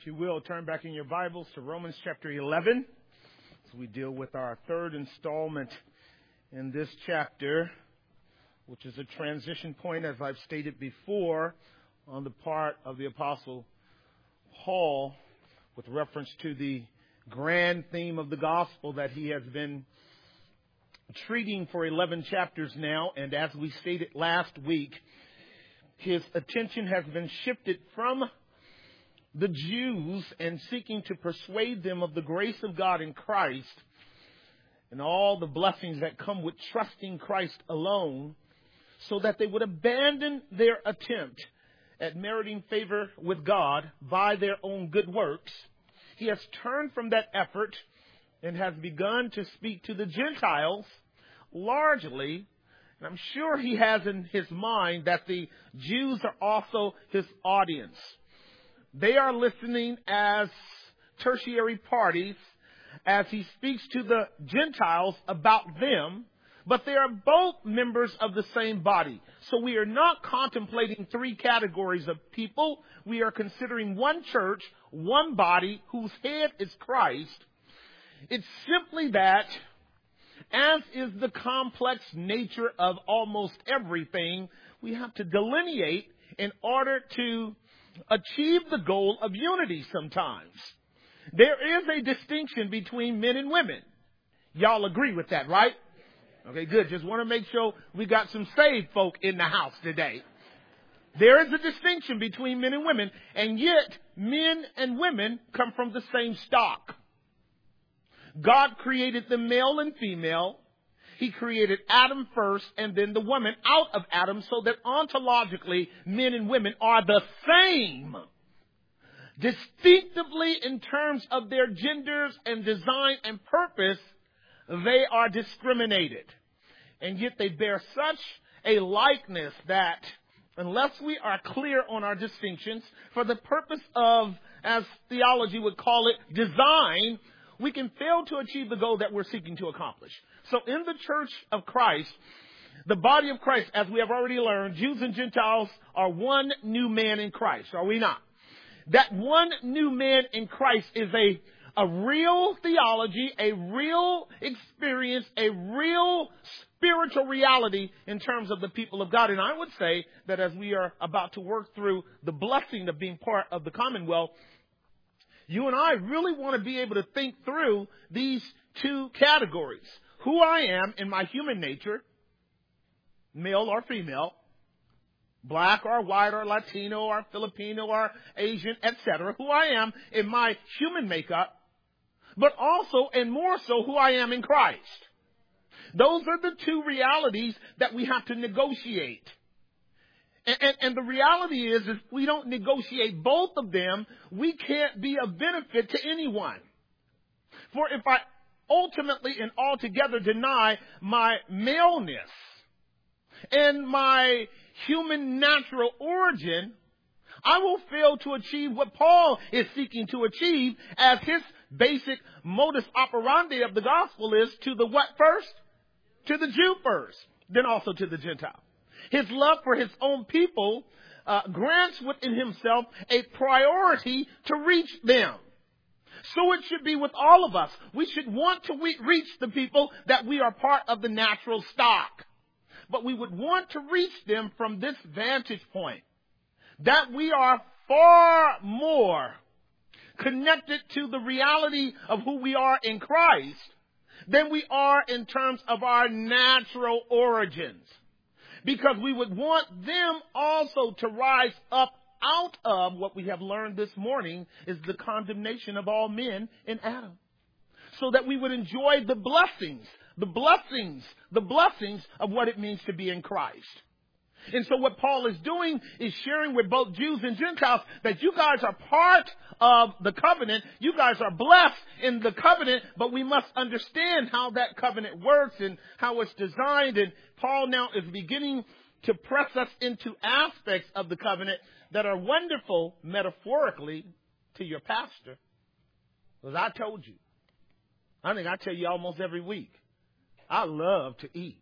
If you will, turn back in your Bibles to Romans chapter 11 as we deal with our third installment in this chapter, which is a transition point, as I've stated before, on the part of the Apostle Paul with reference to the grand theme of the gospel that he has been treating for 11 chapters now. And as we stated last week, his attention has been shifted from the Jews and seeking to persuade them of the grace of God in Christ and all the blessings that come with trusting Christ alone, so that they would abandon their attempt at meriting favor with God by their own good works. He has turned from that effort and has begun to speak to the Gentiles largely. And I'm sure he has in his mind that the Jews are also his audience. They are listening as tertiary parties as he speaks to the Gentiles about them, but they are both members of the same body. So we are not contemplating three categories of people. We are considering one church, one body, whose head is Christ. It's simply that, as is the complex nature of almost everything, we have to delineate in order to achieve the goal of unity sometimes. There is a distinction between men and women. Y'all agree with that, right? Okay, good. Just want to make sure we got some saved folk in the house today. There is a distinction between men and women, and yet men and women come from the same stock. God created the male and female. He created Adam first and then the woman out of Adam, so that ontologically men and women are the same. Distinctively in terms of their genders and design and purpose, they are discriminated. And yet they bear such a likeness that unless we are clear on our distinctions for the purpose of, as theology would call it, design, we can fail to achieve the goal that we're seeking to accomplish. So in the church of Christ, the body of Christ, as we have already learned, Jews and Gentiles are one new man in Christ, are we not? That one new man in Christ is a real theology, a real experience, a real spiritual reality in terms of the people of God. And I would say that as we are about to work through the blessing of being part of the Commonwealth, you and I really want to be able to think through these two categories. Who I am in my human nature, male or female, black or white or Latino or Filipino or Asian, etc. Who I am in my human makeup, but also and more so who I am in Christ. Those are the two realities that we have to negotiate. And the reality is if we don't negotiate both of them, we can't be of benefit to anyone. For if I ultimately and altogether deny my maleness and my human natural origin, I will fail to achieve what Paul is seeking to achieve, as his basic modus operandi of the gospel is to the what first? To the Jew first, then also to the Gentile. His love for his own people grants within himself a priority to reach them. So it should be with all of us. We should want to reach the people that we are part of the natural stock. But we would want to reach them from this vantage point, that we are far more connected to the reality of who we are in Christ than we are in terms of our natural origins. Because we would want them also to rise up out of what we have learned this morning is the condemnation of all men in Adam. So that we would enjoy the blessings of what it means to be in Christ. And so what Paul is doing is sharing with both Jews and Gentiles that you guys are part of the covenant. You guys are blessed in the covenant, but we must understand how that covenant works and how it's designed. And Paul now is beginning to press us into aspects of the covenant that are wonderful metaphorically to your pastor. Because I told you, I think I tell you almost every week, I love to eat.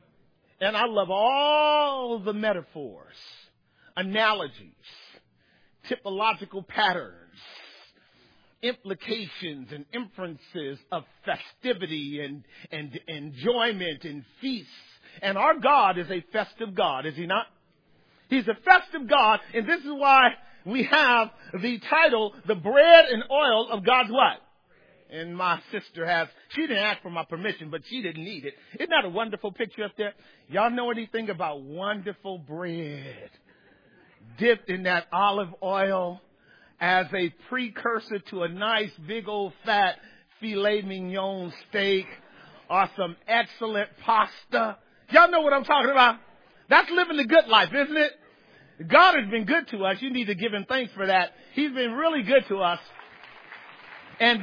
And I love all the metaphors, analogies, typological patterns, implications and inferences of festivity and enjoyment and feasts. And our God is a festive God, is he not? He's a festive God, and this is why we have the title, The Bread and Oil of God's what? And my sister she didn't ask for my permission, but she didn't need it. Isn't that a wonderful picture up there? Y'all know anything about wonderful bread dipped in that olive oil as a precursor to a nice big old fat filet mignon steak or some excellent pasta? Y'all know what I'm talking about? That's living the good life, isn't it? God has been good to us. You need to give him thanks for that. He's been really good to us. And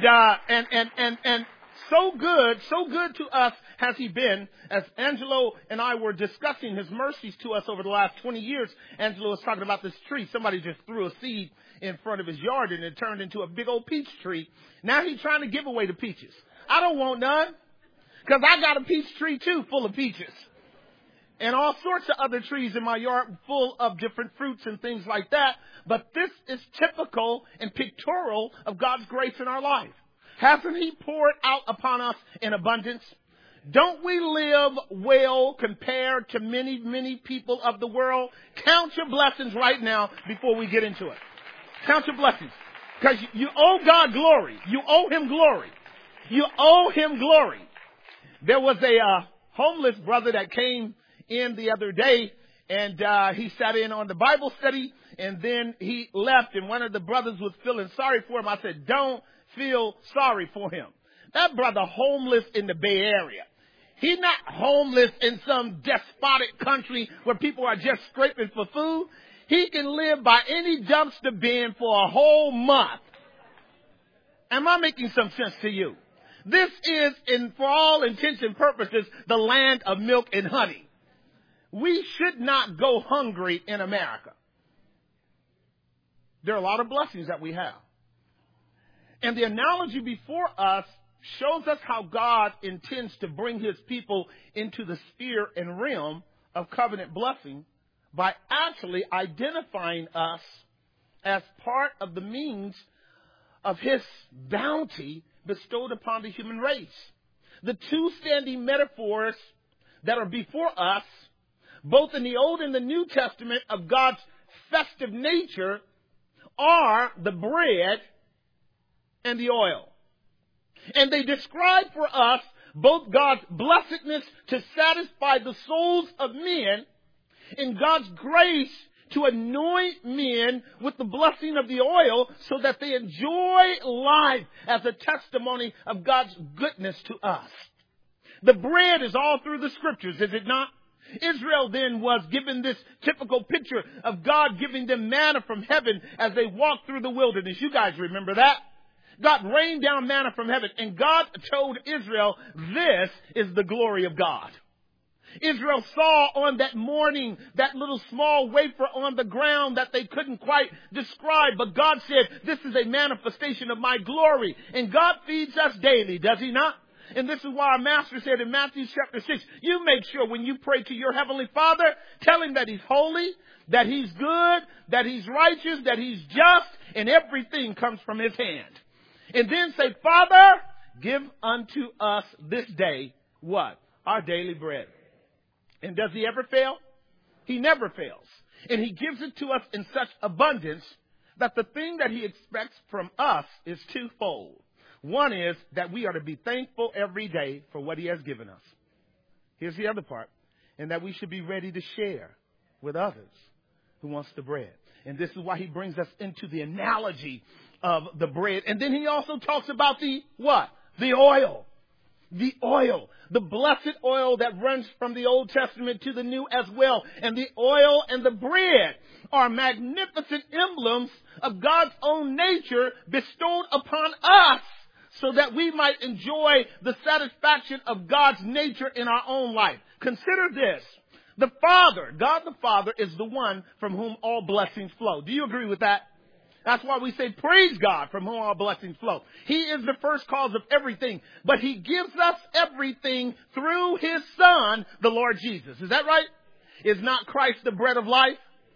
so good to us has he been. As Angelo and I were discussing his mercies to us over the last 20 years, Angelo was talking about this tree. Somebody just threw a seed in front of his yard and it turned into a big old peach tree. Now he's trying to give away the peaches. I don't want none, because I got a peach tree too, full of peaches. And all sorts of other trees in my yard full of different fruits and things like that. But this is typical and pictorial of God's grace in our life. Hasn't he poured out upon us in abundance? Don't we live well compared to many, many people of the world? Count your blessings right now before we get into it. Count your blessings. Because you owe God glory. You owe him glory. You owe him glory. There was a homeless brother that came in the other day, and he sat in on the Bible study, and then he left, and one of the brothers was feeling sorry for him. I said, don't feel sorry for him. That brother homeless in the Bay Area. He's not homeless in some despotic country where people are just scraping for food. He can live by any dumpster bin for a whole month. Am I making some sense to you? This is, for all intents and purposes, the land of milk and honey. We should not go hungry in America. There are a lot of blessings that we have. And the analogy before us shows us how God intends to bring his people into the sphere and realm of covenant blessing by actually identifying us as part of the means of his bounty bestowed upon the human race. The two standing metaphors that are before us, both in the Old and the New Testament, of God's festive nature are the bread and the oil. And they describe for us both God's blessedness to satisfy the souls of men and God's grace to anoint men with the blessing of the oil so that they enjoy life as a testimony of God's goodness to us. The bread is all through the scriptures, is it not? Israel then was given this typical picture of God giving them manna from heaven as they walked through the wilderness. You guys remember that? God rained down manna from heaven, and God told Israel, this is the glory of God. Israel saw on that morning that little small wafer on the ground that they couldn't quite describe, but God said, this is a manifestation of my glory. And God feeds us daily, does he not? And this is why our master said in Matthew chapter 6, you make sure when you pray to your heavenly Father, tell him that he's holy, that he's good, that he's righteous, that he's just, and everything comes from his hand. And then say, Father, give unto us this day what? Our daily bread. And does he ever fail? He never fails. And he gives it to us in such abundance that the thing that he expects from us is twofold. One is that we are to be thankful every day for what he has given us. Here's the other part. And that we should be ready to share with others who wants the bread. And this is why he brings us into the analogy of the bread. And then he also talks about the what? The oil. The oil. The blessed oil that runs from the Old Testament to the New as well. And the oil and the bread are magnificent emblems of God's own nature bestowed upon us, so that we might enjoy the satisfaction of God's nature in our own life. Consider this. The Father, God the Father, is the one from whom all blessings flow. Do you agree with that? That's why we say, praise God from whom all blessings flow. He is the first cause of everything. But he gives us everything through his Son, the Lord Jesus. Is that right? Is not Christ the bread of life?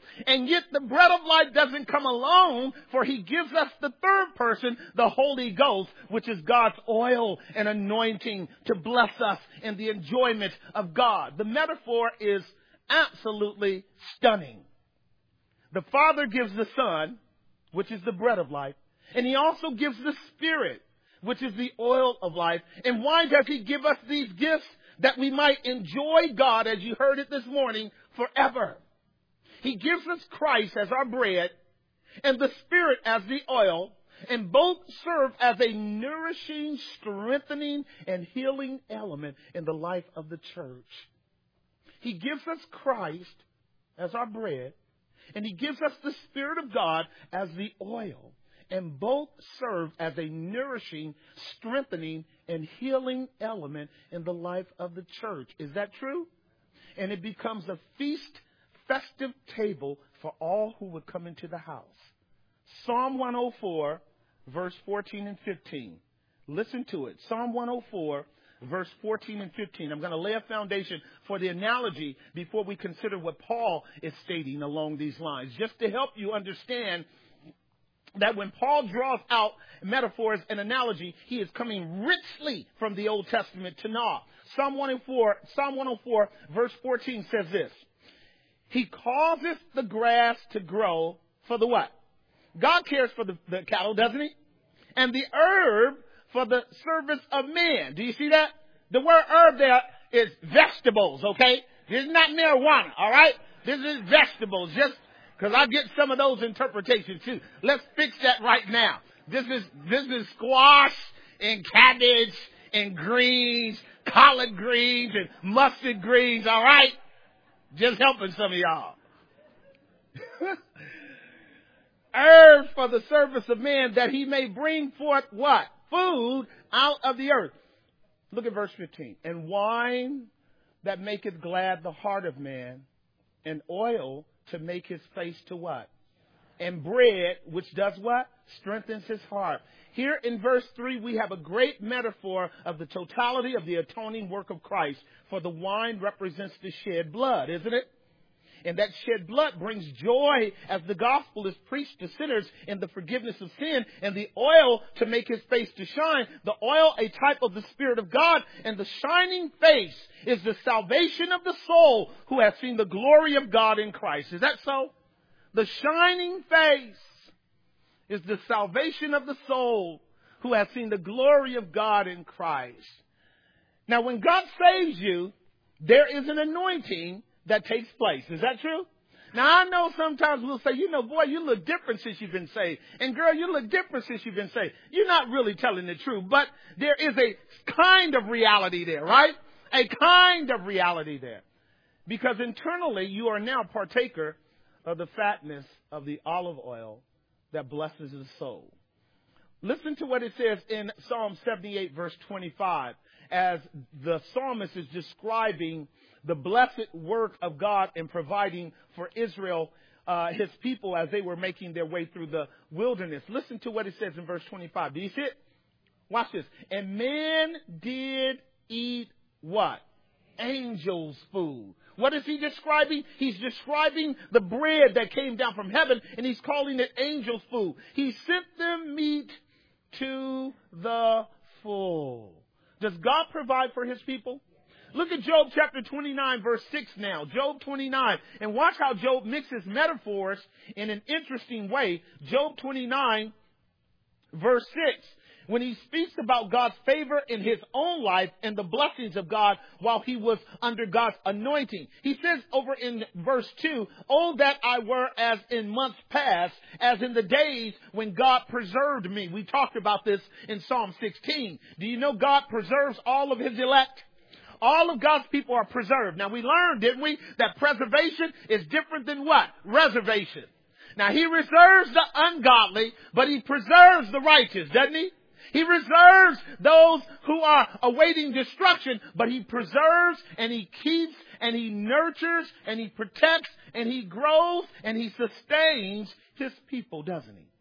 And yet the bread of life doesn't come alone, for he gives us the third person, the Holy Ghost, which is God's oil and anointing to bless us in the enjoyment of God. The metaphor is absolutely stunning. The Father gives the Son, which is the bread of life, and he also gives the Spirit, which is the oil of life. And why does he give us these gifts? That we might enjoy God, as you heard it this morning, forever. He gives us Christ as our bread and the Spirit as the oil, and both serve as a nourishing, strengthening, and healing element in the life of the church. He gives us Christ as our bread, and he gives us the Spirit of God as the oil, and both serve as a nourishing, strengthening, and healing element in the life of the church. Is that true? And it becomes a festive table for all who would come into the house. Psalm 104, verse 14 and 15. Listen to it. Psalm 104, verse 14 and 15. I'm going to lay a foundation for the analogy before we consider what Paul is stating along these lines, just to help you understand that when Paul draws out metaphors and analogy, he is coming richly from the Old Testament to now. Psalm 104, verse 14 says this: He causeth the grass to grow for the what? God cares for the cattle, doesn't he? And the herb for the service of man. Do you see that? The word herb there is vegetables, okay? This is not marijuana, all right? This is vegetables, just because I get some of those interpretations too. Let's fix that right now. This is squash and cabbage and greens, collard greens and mustard greens, all right? Just helping some of y'all. Herb for the service of man, that he may bring forth what? Food out of the earth. Look at verse 15. And wine that maketh glad the heart of man, and oil to make his face to what? And bread, which does what? Strengthens his heart. Here in verse 3, we have a great metaphor of the totality of the atoning work of Christ. For the wine represents the shed blood, isn't it? And that shed blood brings joy as the gospel is preached to sinners in the forgiveness of sin. And the oil to make his face to shine. The oil, a type of the Spirit of God. And the shining face is the salvation of the soul who has seen the glory of God in Christ. Is that so? The shining face is the salvation of the soul who has seen the glory of God in Christ. Now, when God saves you, there is an anointing that takes place. Is that true? Now, I know sometimes we'll say, boy, you look different since you've been saved. And girl, you look different since you've been saved. You're not really telling the truth, but there is a kind of reality there, right? A kind of reality there. Because internally, you are now partaker of the fatness of the olive oil that blesses the soul. Listen to what it says in Psalm 78, verse 25, as the psalmist is describing the blessed work of God in providing for Israel, his people, as they were making their way through the wilderness. Listen to what it says in verse 25. Do you see it? Watch this. And man did eat what? Angels' food. What is he describing? He's describing the bread that came down from heaven, and he's calling it angels' food. He sent them meat to the full. Does God provide for his people? Look at Job chapter 29, verse 6 now. Job 29. And watch how Job mixes metaphors in an interesting way. Job 29, verse 6. When he speaks about God's favor in his own life and the blessings of God while he was under God's anointing. He says over in verse 2, "Oh, that I were as in months past, as in the days when God preserved me." We talked about this in Psalm 16. Do you know God preserves all of his elect? All of God's people are preserved. Now, we learned, didn't we, that preservation is different than what? Reservation. Now, he reserves the ungodly, but he preserves the righteous, doesn't he? He reserves those who are awaiting destruction, but he preserves and he keeps and he nurtures and he protects and he grows and he sustains his people, doesn't he?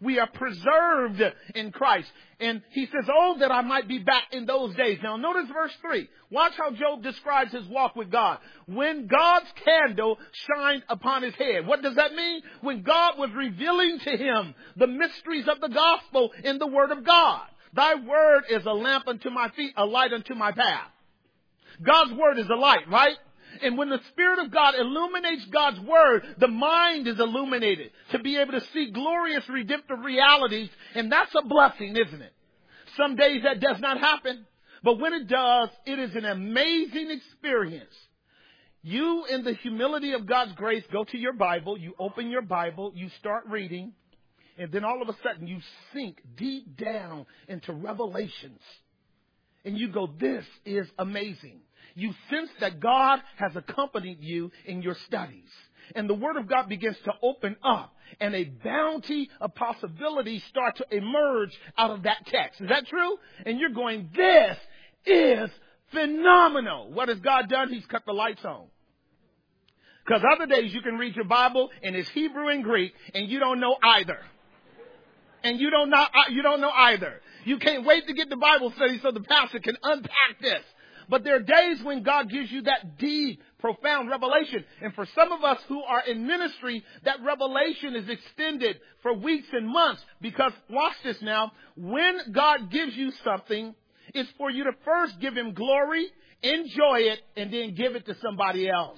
We are preserved in Christ. And he says, oh, that I might be back in those days. Now notice verse 3. Watch how Job describes his walk with God. When God's candle shined upon his head. What does that mean? When God was revealing to him the mysteries of the gospel in the word of God. Thy word is a lamp unto my feet, a light unto my path. God's word is a light, right? And when the Spirit of God illuminates God's word, the mind is illuminated to be able to see glorious redemptive realities. And that's a blessing, isn't it? Some days that does not happen. But when it does, it is an amazing experience. You, in the humility of God's grace, go to your Bible, you open your Bible, you start reading, and then all of a sudden you sink deep down into Revelations. And you go, this is amazing. You sense that God has accompanied you in your studies. And the Word of God begins to open up. And a bounty of possibilities start to emerge out of that text. Is that true? And you're going, this is phenomenal. What has God done? He's cut the lights on. Because other days you can read your Bible and it's Hebrew and Greek and you don't know either. And you don't know either. You can't wait to get the Bible study so the pastor can unpack this. But there are days when God gives you that deep, profound revelation. And for some of us who are in ministry, that revelation is extended for weeks and months. Because, watch this now, when God gives you something, it's for you to first give him glory, enjoy it, and then give it to somebody else.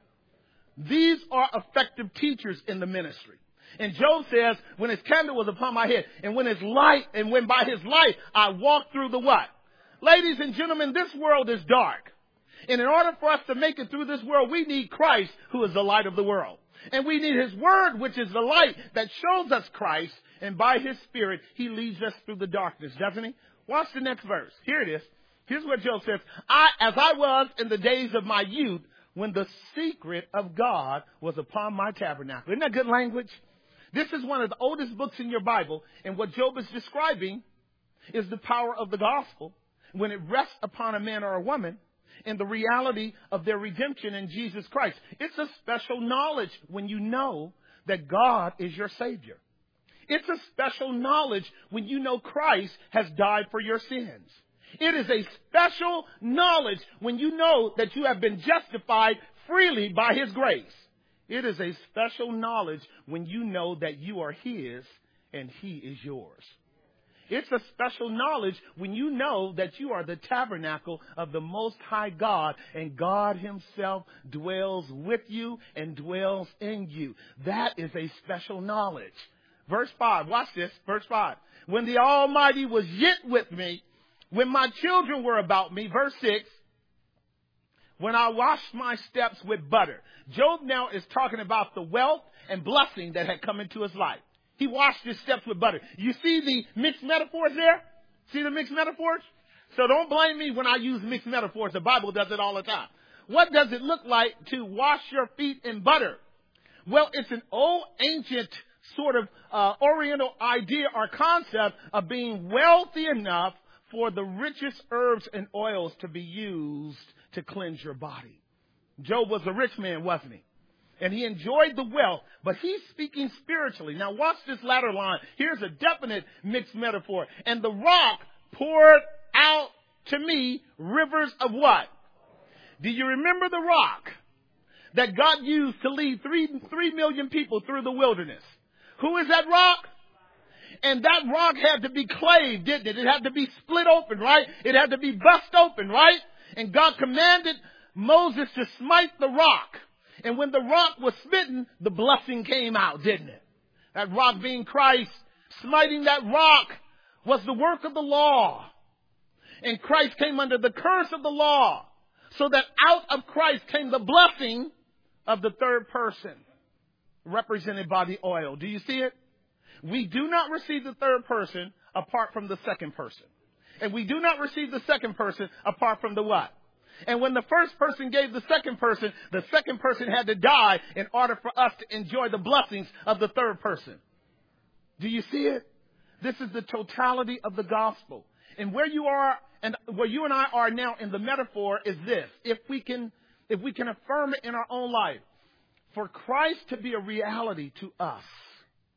These are effective teachers in the ministry. And Job says, when his candle was upon my head, and when by his light, I walked through the what? Ladies and gentlemen, this world is dark. And in order for us to make it through this world, we need Christ, who is the light of the world. And we need his word, which is the light that shows us Christ. And by his Spirit, he leads us through the darkness, doesn't he? Watch the next verse. Here it is. Here's what Job says. As I was in the days of my youth, when the secret of God was upon my tabernacle. Isn't that good language? This is one of the oldest books in your Bible. And what Job is describing is the power of the gospel when it rests upon a man or a woman and the reality of their redemption in Jesus Christ. It's a special knowledge when you know that God is your Savior. It's a special knowledge when you know Christ has died for your sins. It is a special knowledge when you know that you have been justified freely by his grace. It is a special knowledge when you know that you are his and he is yours. It's a special knowledge when you know that you are the tabernacle of the Most High God and God himself dwells with you and dwells in you. That is a special knowledge. Verse 5, watch this, verse 5. When the Almighty was yet with me, when my children were about me, verse 6, when I washed my steps with butter. Job now is talking about the wealth and blessing that had come into his life. He washed his steps with butter. You see the mixed metaphors there? See the mixed metaphors? So don't blame me when I use mixed metaphors. The Bible does it all the time. What does it look like to wash your feet in butter? Well, it's an old ancient sort of oriental idea or concept of being wealthy enough for the richest herbs and oils to be used to cleanse your body. Job was a rich man, wasn't he? And he enjoyed the wealth, but he's speaking spiritually. Now watch this latter line. Here's a definite mixed metaphor. And the rock poured out to me rivers of what? Do you remember the rock that God used to lead 3 million people through the wilderness? Who is that rock? And that rock had to be clave, didn't it? It had to be split open, right? It had to be bust open, right? And God commanded Moses to smite the rock. And when the rock was smitten, the blessing came out, didn't it? That rock being Christ, smiting that rock was the work of the law. And Christ came under the curse of the law, so that out of Christ came the blessing of the third person, represented by the oil. Do you see it? We do not receive the third person apart from the second person. And we do not receive the second person apart from the what? And when the first person gave the second person had to die in order for us to enjoy the blessings of the third person. Do you see it? This is the totality of the gospel. And where you are and where you and I are now in the metaphor is this. If we can affirm it in our own life, for Christ to be a reality to us,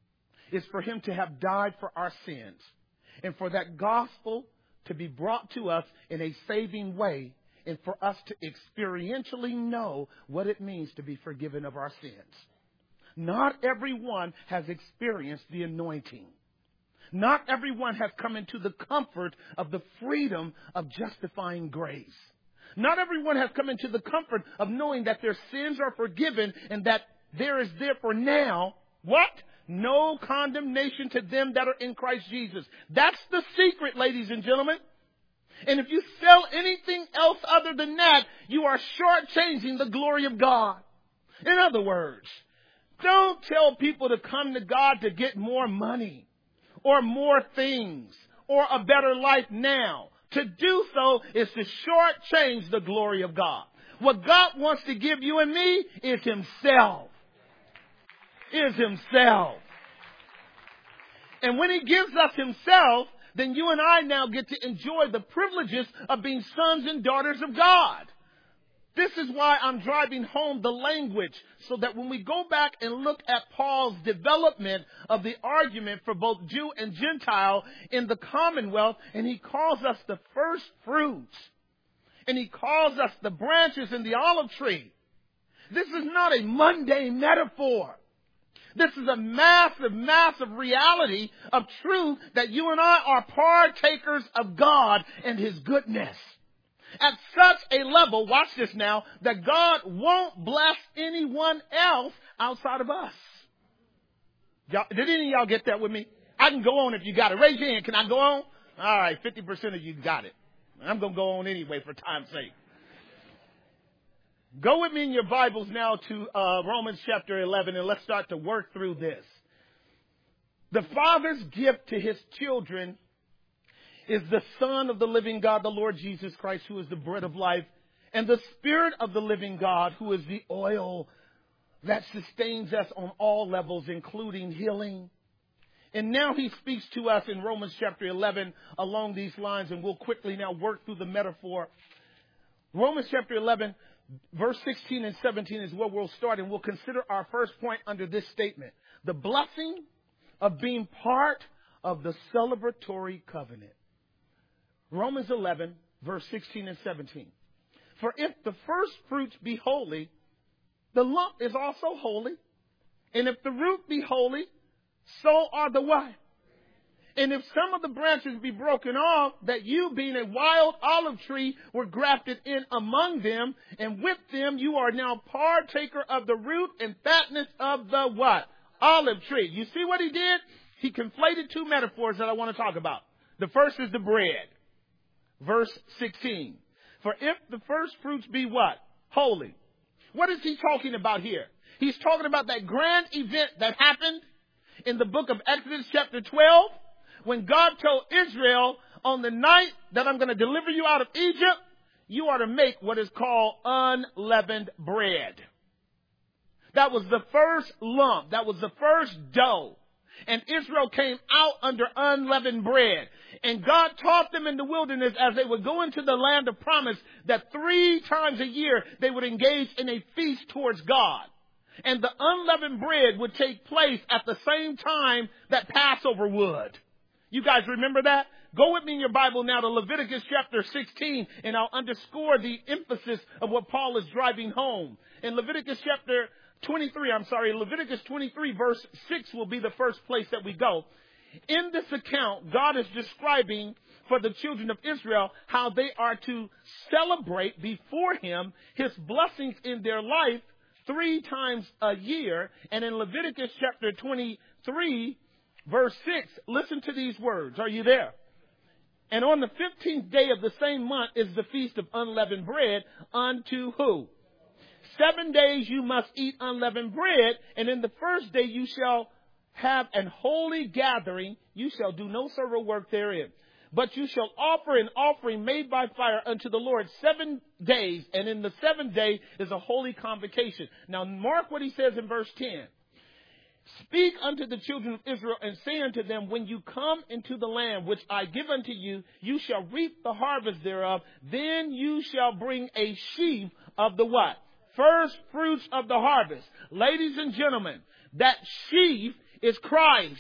is for him to have died for our sins and for that gospel to be brought to us in a saving way and for us to experientially know what it means to be forgiven of our sins. Not everyone has experienced the anointing. Not everyone has come into the comfort of the freedom of justifying grace. Not everyone has come into the comfort of knowing that their sins are forgiven and that there is therefore now, what? No condemnation to them that are in Christ Jesus. That's the secret, ladies and gentlemen. And if you sell anything else other than that, you are shortchanging the glory of God. In other words, don't tell people to come to God to get more money or more things or a better life now. To do so is to shortchange the glory of God. What God wants to give you and me is Himself. Is Himself. And when He gives us Himself, then you and I now get to enjoy the privileges of being sons and daughters of God. This is why I'm driving home the language, so that when we go back and look at Paul's development of the argument for both Jew and Gentile in the commonwealth, and he calls us the first fruits, and he calls us the branches in the olive tree. This is not a mundane metaphor. This is a massive, massive reality of truth that you and I are partakers of God and His goodness. At such a level, watch this now, that God won't bless anyone else outside of us. Did any of y'all get that with me? I can go on if you got it. Raise your hand. Can I go on? All right, 50% of you got it. I'm going to go on anyway for time's sake. Go with me in your Bibles now to Romans chapter 11, and let's start to work through this. The Father's gift to His children is the Son of the living God, the Lord Jesus Christ, who is the bread of life, and the Spirit of the living God, who is the oil that sustains us on all levels, including healing. And now He speaks to us in Romans chapter 11 along these lines, and we'll quickly now work through the metaphor. Romans chapter 11, verse 16 and 17 is where we'll start, and we'll consider our first point under this statement: the blessing of being part of the celebratory covenant. Romans 11, verse 16 and 17. For if the first fruits be holy, the lump is also holy. And if the root be holy, so are the what? And if some of the branches be broken off, that you, being a wild olive tree, were grafted in among them, and with them you are now partaker of the root and fatness of the what? Olive tree. You see what he did? He conflated two metaphors that I want to talk about. The first is the bread. Verse 16. For if the first fruits be what? Holy. What is he talking about here? He's talking about that grand event that happened in the book of Exodus chapter 12, when God told Israel, on the night that I'm going to deliver you out of Egypt, you are to make what is called unleavened bread. That was the first lump. That was the first dough. And Israel came out under unleavened bread. And God taught them in the wilderness as they would go into the land of promise that 3 times a year they would engage in a feast towards God. And the unleavened bread would take place at the same time that Passover would. You guys remember that? Go with me in your Bible now to Leviticus chapter 16, and I'll underscore the emphasis of what Paul is driving home. In Leviticus 23, verse 6 will be the first place that we go. In this account, God is describing for the children of Israel how they are to celebrate before Him His blessings in their life 3 times a year. And in Leviticus chapter 23, verse 6, listen to these words. Are you there? And on the 15th day of the same month is the feast of unleavened bread unto who? 7 days you must eat unleavened bread, and in the first day you shall have an holy gathering. You shall do no servile work therein. But you shall offer an offering made by fire unto the Lord 7 days, and in the 7th day is a holy convocation. Now mark what he says in verse 10. Speak unto the children of Israel, and say unto them, when you come into the land which I give unto you, you shall reap the harvest thereof. Then you shall bring a sheaf of the what? First fruits of the harvest. Ladies and gentlemen, that sheaf is Christ.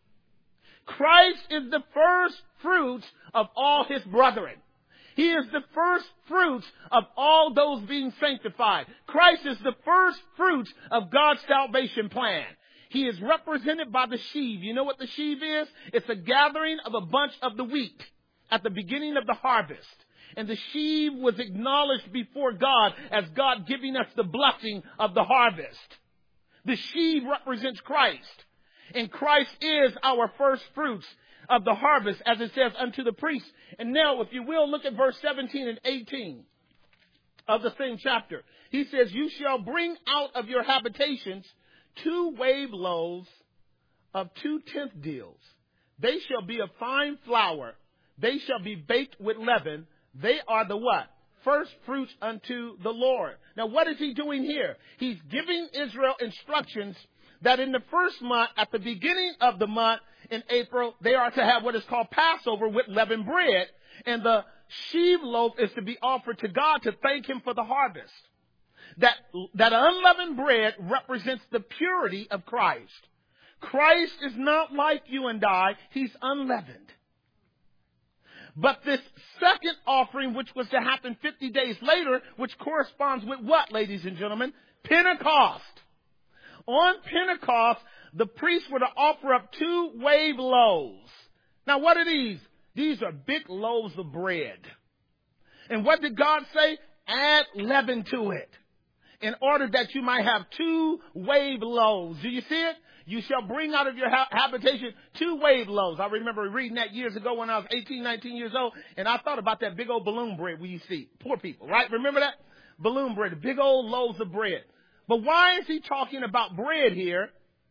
Christ is the first fruits of all his brethren. He is the first fruits of all those being sanctified. Christ is the first fruits of God's salvation plan. He is represented by the sheaf. You know what the sheaf is? It's a gathering of a bunch of the wheat at the beginning of the harvest. And the sheaf was acknowledged before God as God giving us the blessing of the harvest. The sheaf represents Christ. And Christ is our first fruits of the harvest, as it says, unto the priest. And now, if you will, look at verse 17 and 18 of the same chapter. He says, you shall bring out of your habitations 2 wave loaves of 2 tenth deals. They shall be of fine flour. They shall be baked with leaven. They are the what? First fruits unto the Lord. Now, what is he doing here? He's giving Israel instructions that in the first month, at the beginning of the month, in April, they are to have what is called Passover with leavened bread. And the sheaf loaf is to be offered to God to thank him for the harvest. That unleavened bread represents the purity of Christ. Christ is not like you and I. He's unleavened. But this second offering, which was to happen 50 days later, which corresponds with what, ladies and gentlemen? Pentecost. On Pentecost, the priests were to offer up 2 wave loaves. Now, what are these? These are big loaves of bread. And what did God say? Add leaven to it, in order that you might have 2 wave loaves. Do you see it? You shall bring out of your habitation 2 wave loaves. I remember reading that years ago when I was 18, 19 years old, and I thought about that big old balloon bread we used to eat. Poor people, right? Remember that? Balloon bread, the big old loaves of bread. But why is he talking about bread here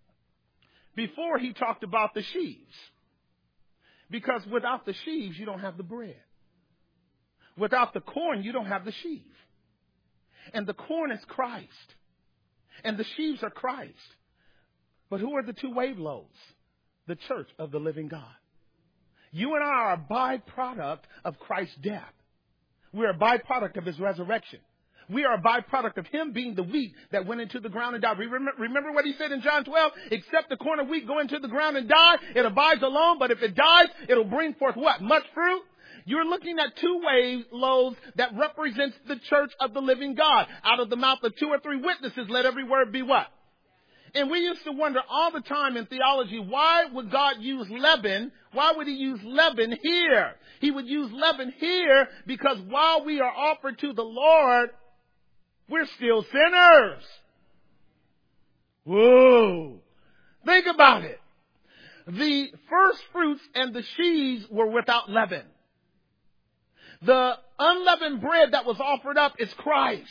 before he talked about the sheaves? Because without the sheaves, you don't have the bread. Without the corn, you don't have the sheaf. And the corn is Christ. And the sheaves are Christ. But who are the 2 wave loaves? The church of the living God. You and I are a byproduct of Christ's death. We're a byproduct of his resurrection. We are a byproduct of him being the wheat that went into the ground and died. Remember what he said in John 12? Except the corn of wheat go into the ground and die, it abides alone. But if it dies, it'll bring forth what? Much fruit. You're looking at 2 wave loaves that represents the church of the living God. Out of the mouth of 2 or 3 witnesses, let every word be what? And we used to wonder all the time in theology, why would God use leaven? Why would he use leaven here? He would use leaven here because while we are offered to the Lord, we're still sinners. Whoa. Think about it. The first fruits and the sheaves were without leaven. The unleavened bread that was offered up is Christ.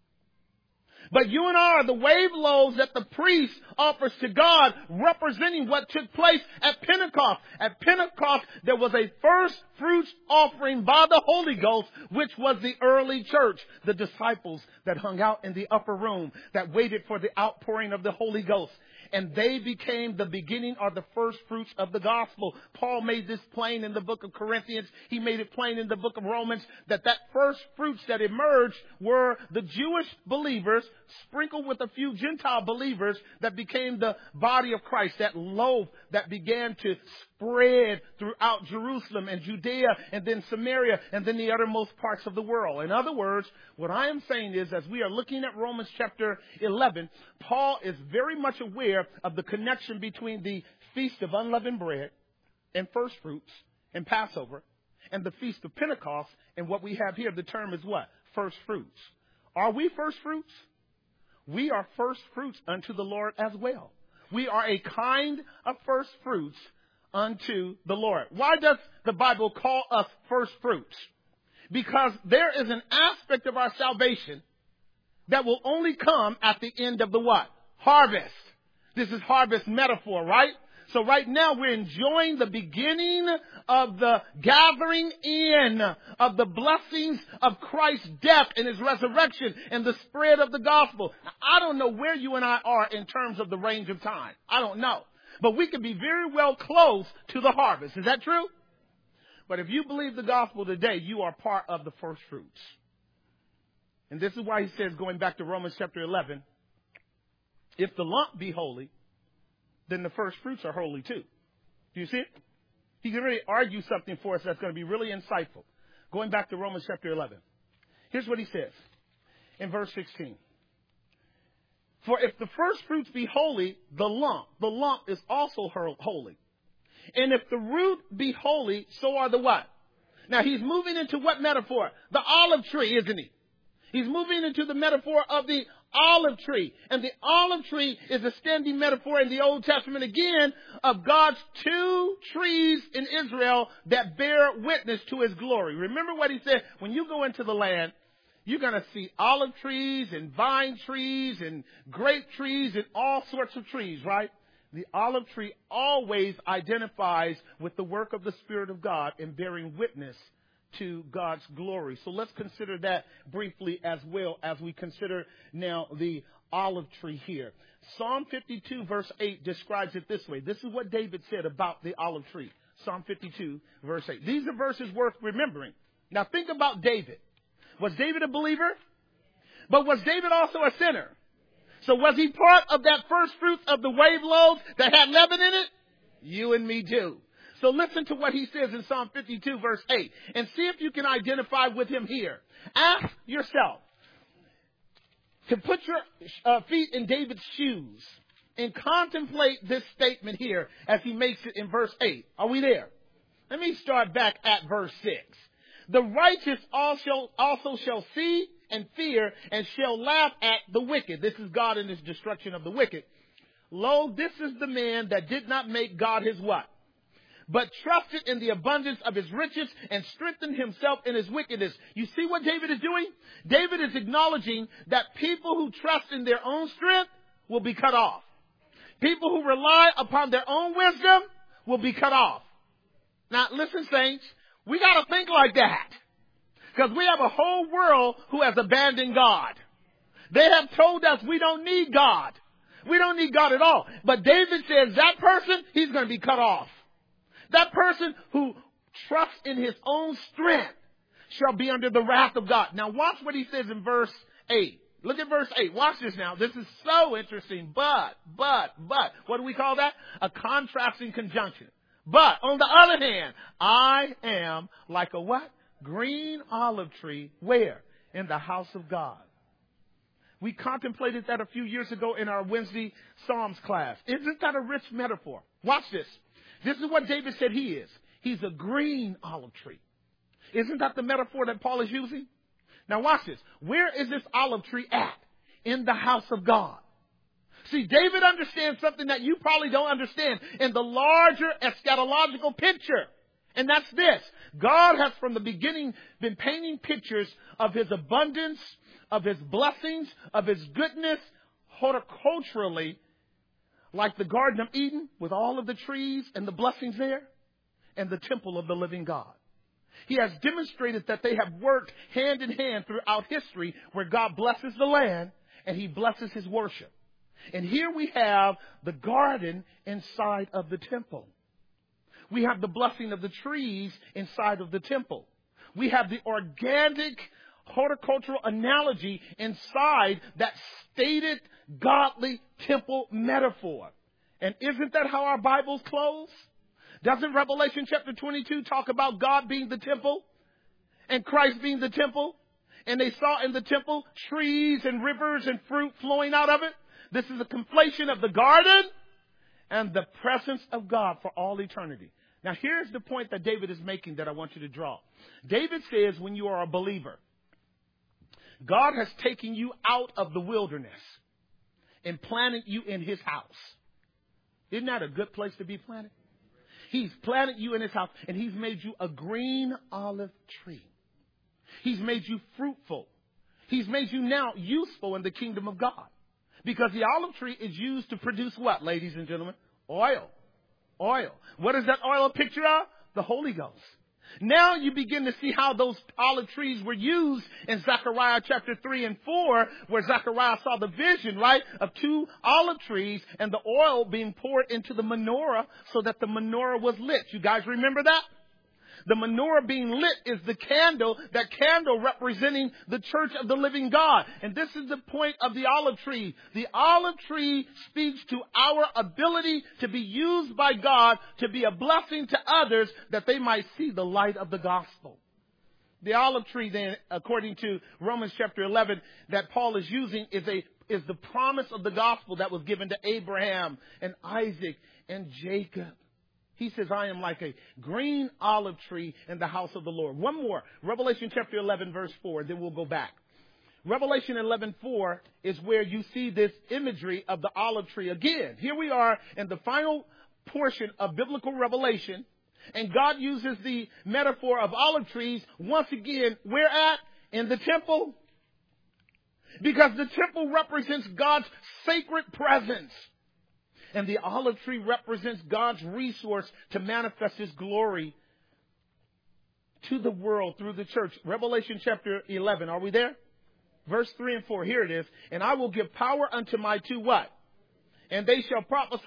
But you and I are the wave loaves that the priest offers to God, representing what took place at Pentecost. At Pentecost, there was a first fruits offering by the Holy Ghost, which was the early church, the disciples that hung out in the upper room, that waited for the outpouring of the Holy Ghost. And they became the beginning or the first fruits of the gospel. Paul made this plain in the book of Corinthians. He made it plain in the book of Romans that first fruits that emerged were the Jewish believers sprinkled with a few Gentile believers that became the body of Christ. That loaf that began to spread throughout Jerusalem and Judea and then Samaria and then the uttermost parts of the world. In other words, what I am saying is, as we are looking at Romans chapter 11, Paul is very much aware of the connection between the Feast of Unleavened Bread and first fruits and Passover and the Feast of Pentecost. And what we have here, the term is what? First fruits. Are we first fruits? We are first fruits unto the Lord as well. We are a kind of first fruits unto the Lord. Why does the Bible call us first fruits? Because there is an aspect of our salvation that will only come at the end of the what? Harvest. This is harvest metaphor, right? So right now we're enjoying the beginning of the gathering in of the blessings of Christ's death and his resurrection and the spread of the gospel. I don't know where you and I are in terms of the range of time. I don't know. But we can be very well close to the harvest. Is that true? But if you believe the gospel today, you are part of the first fruits. And this is why he says, going back to Romans chapter 11, if the lump be holy, then the first fruits are holy too. Do you see it? He can really argue something for us that's going to be really insightful. Going back to Romans chapter 11. Here's what he says in verse 16. For if the first fruits be holy, the lump is also holy. And if the root be holy, so are the what? Now he's moving into what metaphor? The olive tree, isn't he? He's moving into the metaphor of the olive tree. And the olive tree is a standing metaphor in the Old Testament again of God's two trees in Israel that bear witness to his glory. Remember what he said? When you go into the land, you're going to see olive trees and vine trees and grape trees and all sorts of trees, right? The olive tree always identifies with the work of the Spirit of God in bearing witness to God's glory. So let's consider that briefly as well as we consider now the olive tree here. Psalm 52 verse 8 describes it this way. This is what David said about the olive tree. Psalm 52 verse 8. These are verses worth remembering. Now think about David. Was David a believer? But was David also a sinner? So was he part of that first fruits of the wave loaves that had leaven in it? You and me too. So listen to what he says in Psalm 52 verse 8 and see if you can identify with him here. Ask yourself to put your feet in David's shoes and contemplate this statement here as he makes it in verse 8. Are we there? Let me start back at verse 6. The righteous also shall see and fear and shall laugh at the wicked. This is God in his destruction of the wicked. Lo, this is the man that did not make God his what? But trusted in the abundance of his riches and strengthened himself in his wickedness. You see what David is doing? David is acknowledging that people who trust in their own strength will be cut off. People who rely upon their own wisdom will be cut off. Now listen, saints, we got to think like that. Because we have a whole world who has abandoned God. They have told us we don't need God. We don't need God at all. But David says that person, he's going to be cut off. That person who trusts in his own strength shall be under the wrath of God. Now watch what he says in verse 8. Look at verse 8. Watch this now. This is so interesting. But. What do we call that? A contrasting conjunction. But, on the other hand, I am like a what? Green olive tree. Where? In the house of God. We contemplated that a few years ago in our Wednesday Psalms class. Isn't that a rich metaphor? Watch this. This is what David said he is. He's a green olive tree. Isn't that the metaphor that Paul is using? Now watch this. Where is this olive tree at? In the house of God. See, David understands something that you probably don't understand in the larger eschatological picture. And that's this. God has from the beginning been painting pictures of his abundance, of his blessings, of his goodness, horticulturally, like the Garden of Eden with all of the trees and the blessings there, and the temple of the living God. He has demonstrated that they have worked hand in hand throughout history where God blesses the land and he blesses his worship. And here we have the garden inside of the temple. We have the blessing of the trees inside of the temple. We have the organic horticultural analogy inside that stated godly temple metaphor. And isn't that how our Bibles close? Doesn't Revelation chapter 22 talk about God being the temple and Christ being the temple? And they saw in the temple trees and rivers and fruit flowing out of it. This is a conflation of the garden and the presence of God for all eternity. Now here's the point that David is making that I want you to draw. David says when you are a believer, God has taken you out of the wilderness and planted you in his house. Isn't that a good place to be planted? He's planted you in his house and he's made you a green olive tree. He's made you fruitful. He's made you now useful in the kingdom of God. Because the olive tree is used to produce what, ladies and gentlemen? Oil. Oil. What is that oil a picture of? The Holy Ghost. Now you begin to see how those olive trees were used in Zechariah chapter 3 and 4, where Zechariah saw the vision, right, of two olive trees and the oil being poured into the menorah so that the menorah was lit. You guys remember that? The menorah being lit is the candle, that candle representing the church of the living God. And this is the point of the olive tree. The olive tree speaks to our ability to be used by God to be a blessing to others that they might see the light of the gospel. The olive tree then, according to Romans chapter 11, that Paul is using is the promise of the gospel that was given to Abraham and Isaac and Jacob. He says, I am like a green olive tree in the house of the Lord. One more. Revelation chapter 11, verse 4. Then we'll go back. Revelation 11:4 is where you see this imagery of the olive tree again. Here we are in the final portion of biblical revelation. And God uses the metaphor of olive trees once again. Where at? In the temple. Because the temple represents God's sacred presence. And the olive tree represents God's resource to manifest His glory to the world through the church. Revelation chapter 11. Are we there? Verse 3 and 4. Here it is. And I will give power unto my two what? And they shall prophesy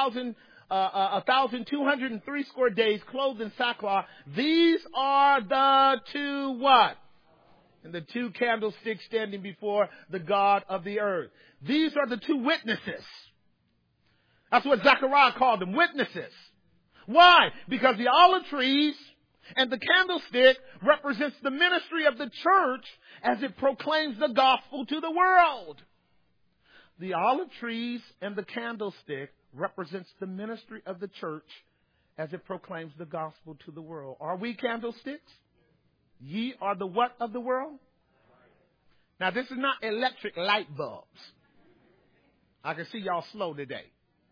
1,260 days, clothed in sackcloth. These are the two what? And the two candlesticks standing before the God of the earth. These are the two witnesses. That's what Zechariah called them, witnesses. Why? Because the olive trees and the candlestick represents the ministry of the church as it proclaims the gospel to the world. The olive trees and the candlestick represents the ministry of the church as it proclaims the gospel to the world. Are we candlesticks? Ye are the what of the world? Now, this is not electric light bulbs. I can see y'all slow today.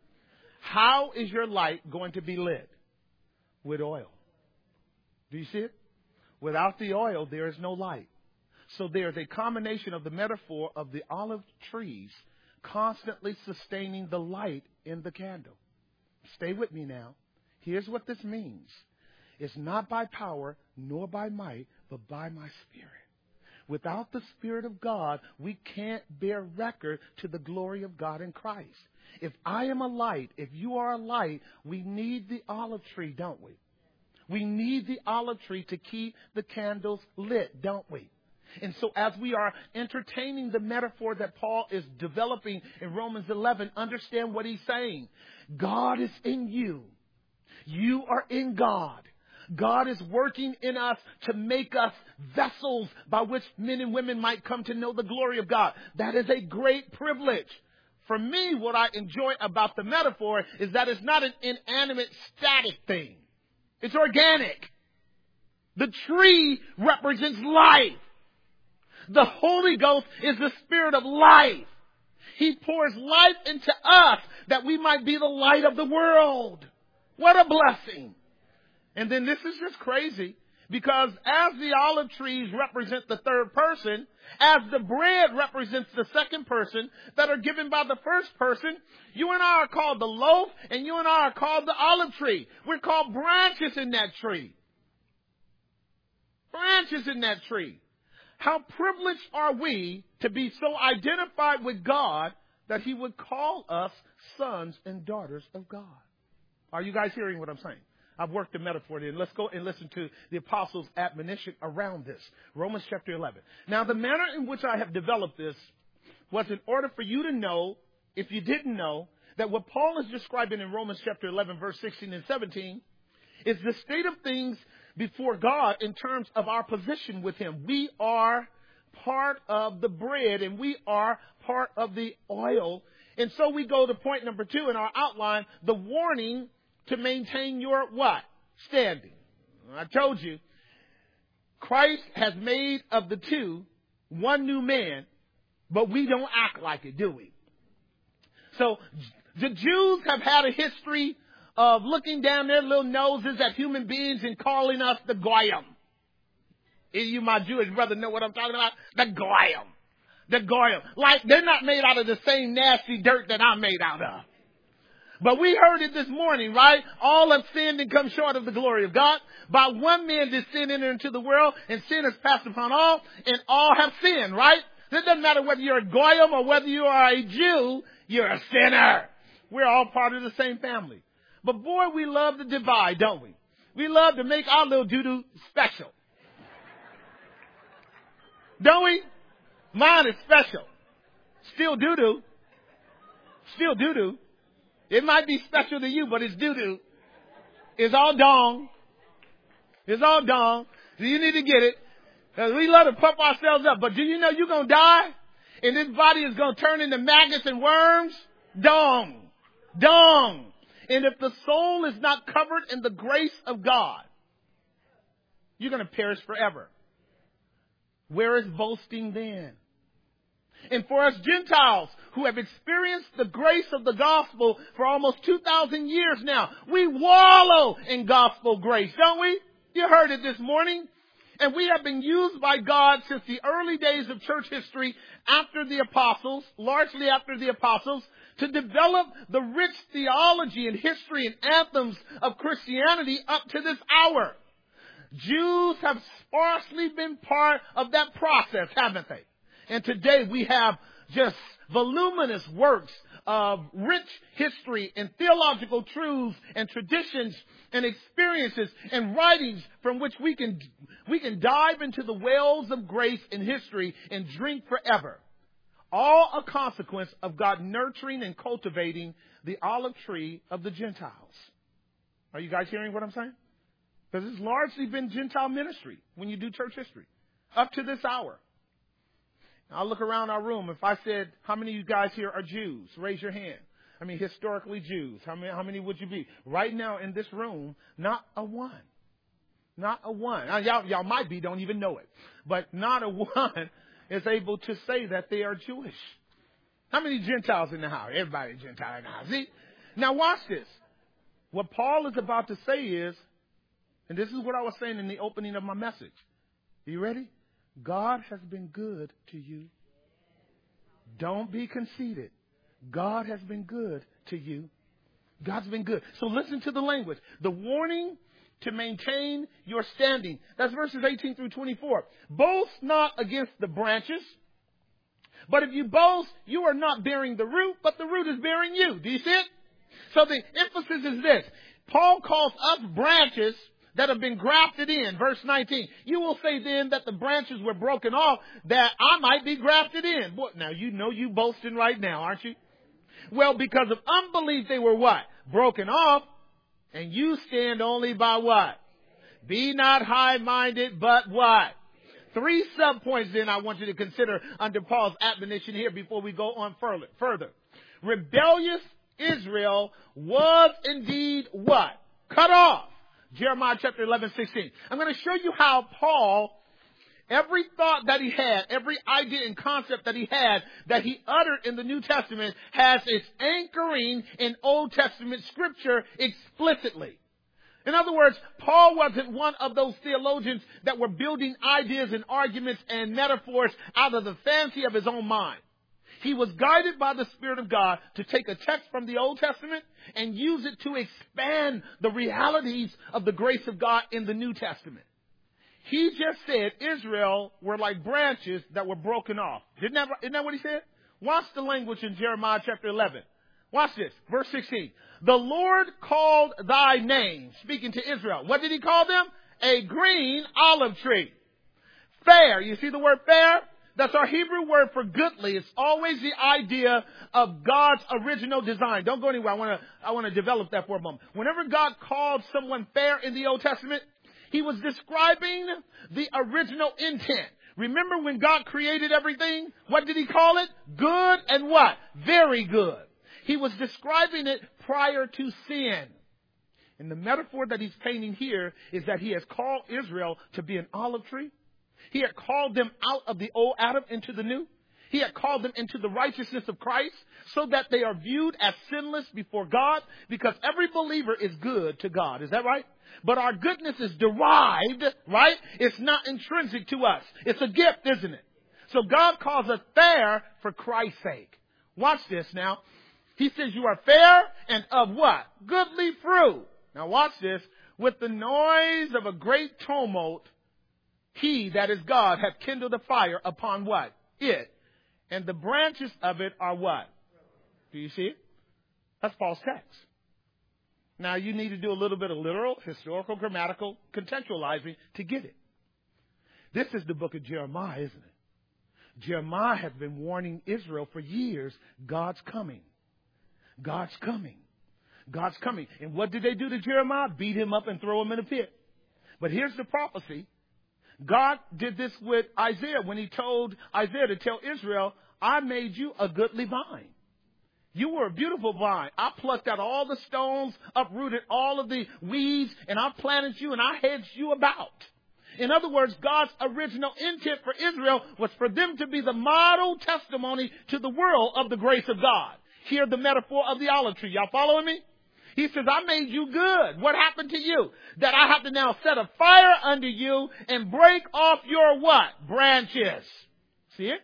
How is your light going to be lit? With oil. Do you see it? Without the oil, there is no light. So there's a combination of the metaphor of the olive trees constantly sustaining the light in the candle. Stay with me now. Here's what this means. It's not by power nor by might, but by my Spirit. Without the Spirit of God, we can't bear record to the glory of God in Christ. If I am a light, if you are a light, we need the olive tree, don't we? We need the olive tree to keep the candles lit, don't we? And so as we are entertaining the metaphor that Paul is developing in Romans 11, understand what he's saying. God is in you. You are in God. God is working in us to make us vessels by which men and women might come to know the glory of God. That is a great privilege. For me, what I enjoy about the metaphor is that it's not an inanimate, static thing. It's organic. The tree represents life. The Holy Ghost is the Spirit of life. He pours life into us that we might be the light of the world. What a blessing. And then this is just crazy, because as the olive trees represent the third person, as the bread represents the second person that are given by the first person, you and I are called the loaf and you and I are called the olive tree. We're called branches in that tree. Branches in that tree. How privileged are we to be so identified with God that He would call us sons and daughters of God. Are you guys hearing what I'm saying? I've worked the metaphor there. Let's go and listen to the apostles' admonition around this. Romans chapter 11. Now, the manner in which I have developed this was in order for you to know, if you didn't know, that what Paul is describing in Romans chapter 11, verse 16 and 17, is the state of things before God in terms of our position with Him. We are part of the bread and we are part of the oil. And so we go to point number 2 in our outline, the warning to maintain your what? Standing. I told you, Christ has made of the two one new man, but we don't act like it, do we? So the Jews have had a history of looking down their little noses at human beings and calling us the goyim. You, my Jewish brother, know what I'm talking about? The goyim. The goyim. Like they're not made out of the same nasty dirt that I'm made out of. But we heard it this morning, right? All have sinned and come short of the glory of God. By one man did sin enter into the world, and sin is passed upon all, and all have sinned, right? It doesn't matter whether you're a goyim or whether you are a Jew, you're a sinner. We're all part of the same family. But boy, we love to divide, don't we? We love to make our little doo-doo special. Don't we? Mine is special. Still doo-doo. Still doo-doo. It might be special to you, but it's doo-doo. It's all dong. It's all dong. So you need to get it. Because we love to pump ourselves up. But do you know you're going to die? And this body is going to turn into maggots and worms? Dong. Dong. And if the soul is not covered in the grace of God, you're going to perish forever. Where is boasting then? And for us Gentiles who have experienced the grace of the gospel for almost 2,000 years now, we wallow in gospel grace, don't we? You heard it this morning. And we have been used by God since the early days of church history after the apostles, largely after the apostles, to develop the rich theology and history and anthems of Christianity up to this hour. Jews have sparsely been part of that process, haven't they? And today we have just voluminous works of rich history and theological truths and traditions and experiences and writings from which we can dive into the wells of grace and history and drink forever. All a consequence of God nurturing and cultivating the olive tree of the Gentiles. Are you guys hearing what I'm saying? Because it's largely been Gentile ministry when you do church history up to this hour. I'll look around our room. If I said, how many of you guys here are Jews? Raise your hand. I mean, historically Jews. How many would you be? Right now in this room, not a one. Not a one. Now, y'all might be, don't even know it. But not a one is able to say that they are Jewish. How many Gentiles in the house? Everybody Gentile in the house. See? Now watch this. What Paul is about to say is, and this is what I was saying in the opening of my message. Are you ready? God has been good to you. Don't be conceited. God has been good to you. God's been good. So listen to the language. The warning to maintain your standing. That's verses 18 through 24. Boast not against the branches. But if you boast, you are not bearing the root, but the root is bearing you. Do you see it? So the emphasis is this. Paul calls us branches that have been grafted in. Verse 19. You will say then that the branches were broken off, that I might be grafted in. Boy, now you know you boasting right now, aren't you? Well, because of unbelief they were what? Broken off. And you stand only by what? Be not high-minded, but what? 3 subpoints then I want you to consider under Paul's admonition here before we go on further. Rebellious Israel was indeed what? Cut off. Jeremiah chapter 11:16. I'm going to show you how Paul, every thought that he had, every idea and concept that he had, that he uttered in the New Testament, has its anchoring in Old Testament scripture explicitly. In other words, Paul wasn't one of those theologians that were building ideas and arguments and metaphors out of the fancy of his own mind. He was guided by the Spirit of God to take a text from the Old Testament and use it to expand the realities of the grace of God in the New Testament. He just said Israel were like branches that were broken off. Isn't that what he said? Watch the language in Jeremiah chapter 11. Watch this. Verse 16. The Lord called thy name, speaking to Israel. What did he call them? A green olive tree. Fair. You see the word fair? That's our Hebrew word for goodly. It's always the idea of God's original design. Don't go anywhere. I want to develop that for a moment. Whenever God called someone fair in the Old Testament, he was describing the original intent. Remember when God created everything? What did he call it? Good and what? Very good. He was describing it prior to sin. And the metaphor that he's painting here is that he has called Israel to be an olive tree. He had called them out of the old Adam into the new. He had called them into the righteousness of Christ so that they are viewed as sinless before God, because every believer is good to God. Is that right? But our goodness is derived, right? It's not intrinsic to us. It's a gift, isn't it? So God calls us fair for Christ's sake. Watch this now. He says you are fair and of what? Goodly fruit. Now watch this. With the noise of a great tumult, he, that is God, hath kindled a fire upon what? It. And the branches of it are what? Do you see it? That's Paul's text. Now, you need to do a little bit of literal, historical, grammatical, contextualizing to get it. This is the book of Jeremiah, isn't it? Jeremiah has been warning Israel for years, God's coming. God's coming. God's coming. And what did they do to Jeremiah? Beat him up and throw him in a pit. But here's the prophecy. God did this with Isaiah when he told Isaiah to tell Israel, I made you a goodly vine. You were a beautiful vine. I plucked out all the stones, uprooted all of the weeds, and I planted you and I hedged you about. In other words, God's original intent for Israel was for them to be the model testimony to the world of the grace of God. Hear the metaphor of the olive tree. Y'all following me? He says, I made you good. What happened to you? That I have to now set a fire under you and break off your what? Branches. See it?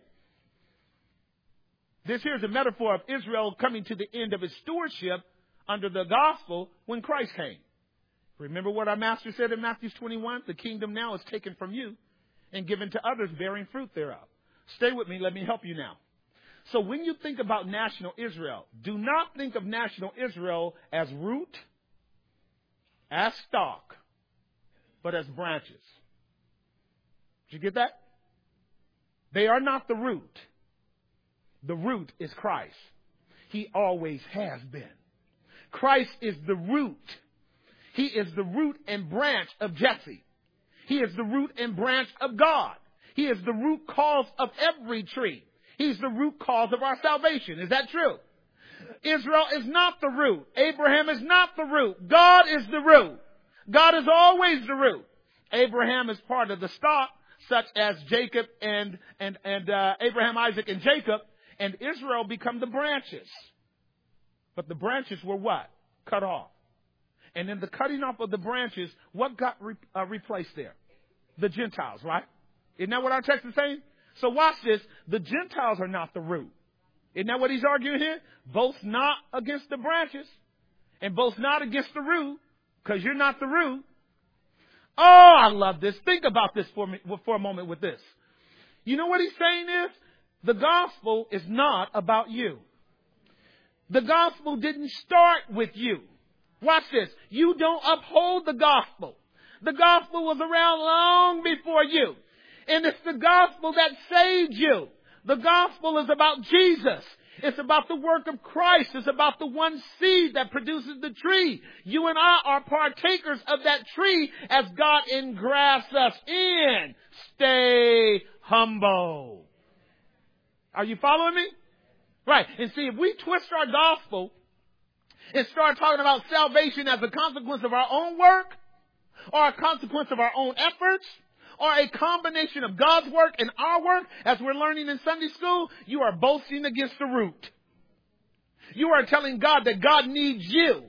This here's a metaphor of Israel coming to the end of its stewardship under the gospel when Christ came. Remember what our master said in Matthew 21? The kingdom now is taken from you and given to others bearing fruit thereof. Stay with me. Let me help you now. So when you think about national Israel, do not think of national Israel as root, as stalk, but as branches. Did you get that? They are not the root. The root is Christ. He always has been. Christ is the root. He is the root and branch of Jesse. He is the root and branch of God. He is the root cause of every tree. He's the root cause of our salvation. Is that true? Israel is not the root. Abraham is not the root. God is the root. God is always the root. Abraham is part of the stock, such as Jacob and Abraham, Isaac, and Jacob. And Israel become the branches. But the branches were what? Cut off. And in the cutting off of the branches, what got replaced there? The Gentiles, right? Isn't that what our text is saying? So watch this. The Gentiles are not the root. Isn't that what he's arguing here? Boast not against the branches and boast not against the root, because you're not the root. Oh, I love this. Think about this for a moment with this. You know what he's saying is? The gospel is not about you. The gospel didn't start with you. Watch this. You don't uphold the gospel. The gospel was around long before you. And it's the gospel that saved you. The gospel is about Jesus. It's about the work of Christ. It's about the one seed that produces the tree. You and I are partakers of that tree as God engrafts us in. Stay humble. Are you following me? Right. And see, if we twist our gospel and start talking about salvation as a consequence of our own work, or a consequence of our own efforts, or a combination of God's work and our work, as we're learning in Sunday school, you are boasting against the root. You are telling God that God needs you.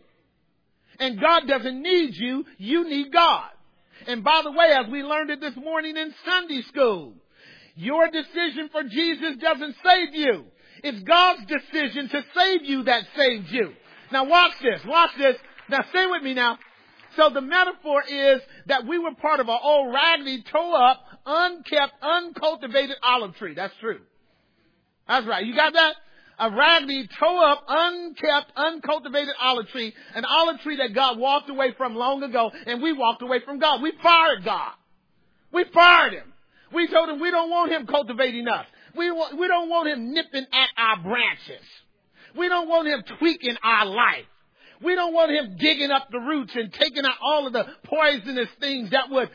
And God doesn't need you, you need God. And by the way, as we learned it this morning in Sunday school, your decision for Jesus doesn't save you. It's God's decision to save you that saved you. Now watch this. Watch this. Now stay with me now. So the metaphor is that we were part of an old raggedy, toe-up, unkept, uncultivated olive tree. That's true. That's right. You got that? A raggedy, toe-up, unkept, uncultivated olive tree. An olive tree that God walked away from long ago, and we walked away from God. We fired God. We fired him. We told him we don't want him cultivating us. We don't want him nipping at our branches. We don't want him tweaking our life. We don't want him digging up the roots and taking out all of the poisonous things that would,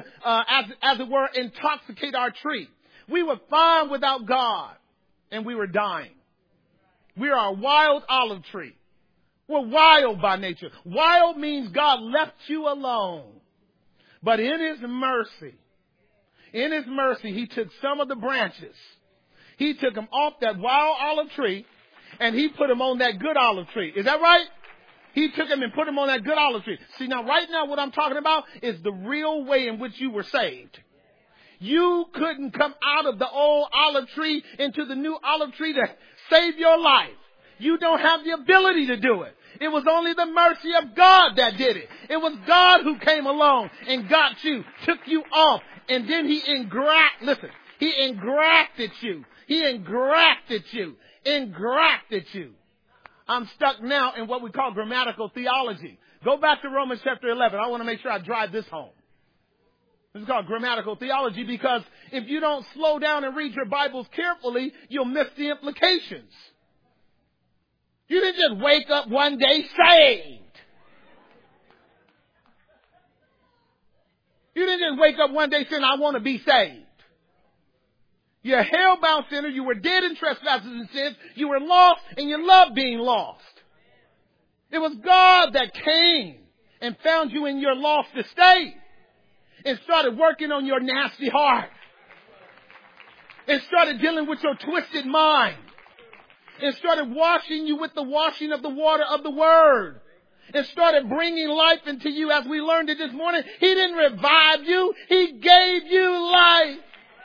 as it were, intoxicate our tree. We were fine without God, and we were dying. We are a wild olive tree. We're wild by nature. Wild means God left you alone. But in his mercy, he took some of the branches. He took them off that wild olive tree, and he put them on that good olive tree. Is that right? He took them and put them on that good olive tree. See, now right now what I'm talking about is the real way in which you were saved. You couldn't come out of the old olive tree into the new olive tree to save your life. You don't have the ability to do it. It was only the mercy of God that did it. It was God who came along and got you, took you off, and then he engrafted you. He engrafted you. I'm stuck now in what we call grammatical theology. Go back to Romans chapter 11. I want to make sure I drive this home. This is called grammatical theology, because if you don't slow down and read your Bibles carefully, you'll miss the implications. You didn't just wake up one day saved. You didn't just wake up one day saying, I want to be saved. You're a hell-bound sinner. You were dead in trespasses and sins. You were lost, and you loved being lost. It was God that came and found you in your lost estate and started working on your nasty heart and started dealing with your twisted mind and started washing you with the washing of the water of the Word and started bringing life into you, as we learned it this morning. He didn't revive you. He gave you life.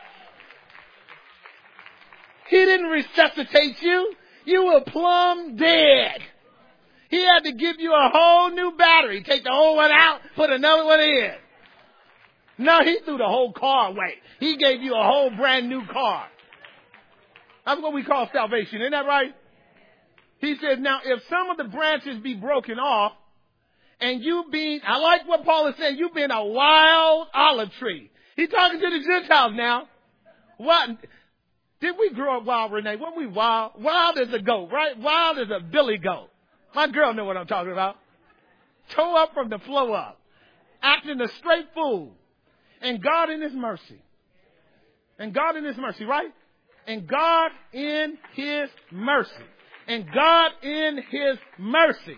He didn't resuscitate you. You were plumb dead. He had to give you a whole new battery. Take the old one out, put another one in. No, he threw the whole car away. He gave you a whole brand new car. That's what we call salvation. Isn't that right? He said, now, if some of the branches be broken off, and you being, I like what Paul is saying, you've been a wild olive tree. He's talking to the Gentiles now. What? Did we grow up wild, Renee? Weren't we wild? Wild as a goat, right? Wild as a billy goat. My girl know what I'm talking about. Toe up from the flow up. Acting a straight fool. And God in His mercy. And God in His mercy, right? And God in His mercy. And God in His mercy.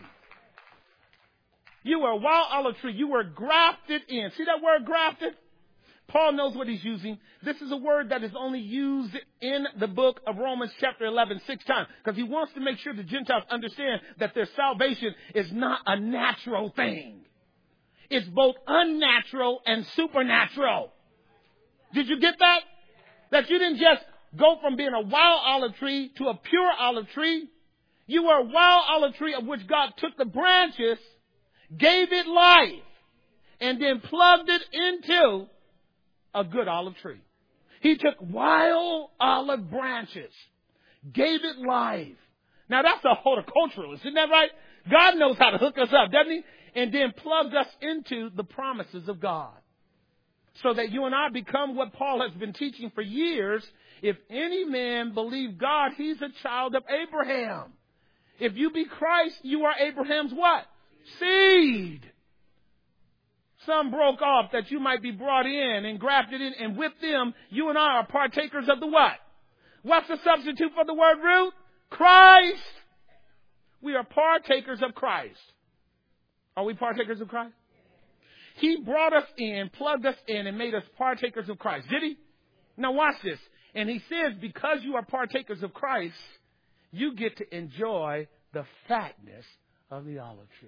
You were a wild olive tree. You were grafted in. See that word grafted? Paul knows what he's using. This is a word that is only used in the book of Romans chapter 11 6 times. Because he wants to make sure the Gentiles understand that their salvation is not a natural thing. It's both unnatural and supernatural. Did you get that? That you didn't just go from being a wild olive tree to a pure olive tree. You were a wild olive tree of which God took the branches, gave it life, and then plugged it into a good olive tree. He took wild olive branches, gave it life. Now that's a horticulturalist, isn't that right? God knows how to hook us up, doesn't He? And then plugged us into the promises of God. So that you and I become what Paul has been teaching for years. If any man believe God, he's a child of Abraham. If you be Christ, you are Abraham's what? Seed. Some broke off that you might be brought in and grafted in, and with them, you and I are partakers of the what? What's the substitute for the word root? Christ. We are partakers of Christ. Are we partakers of Christ? He brought us in, plugged us in, and made us partakers of Christ. Did He? Now watch this. And He says, because you are partakers of Christ, you get to enjoy the fatness of the olive tree.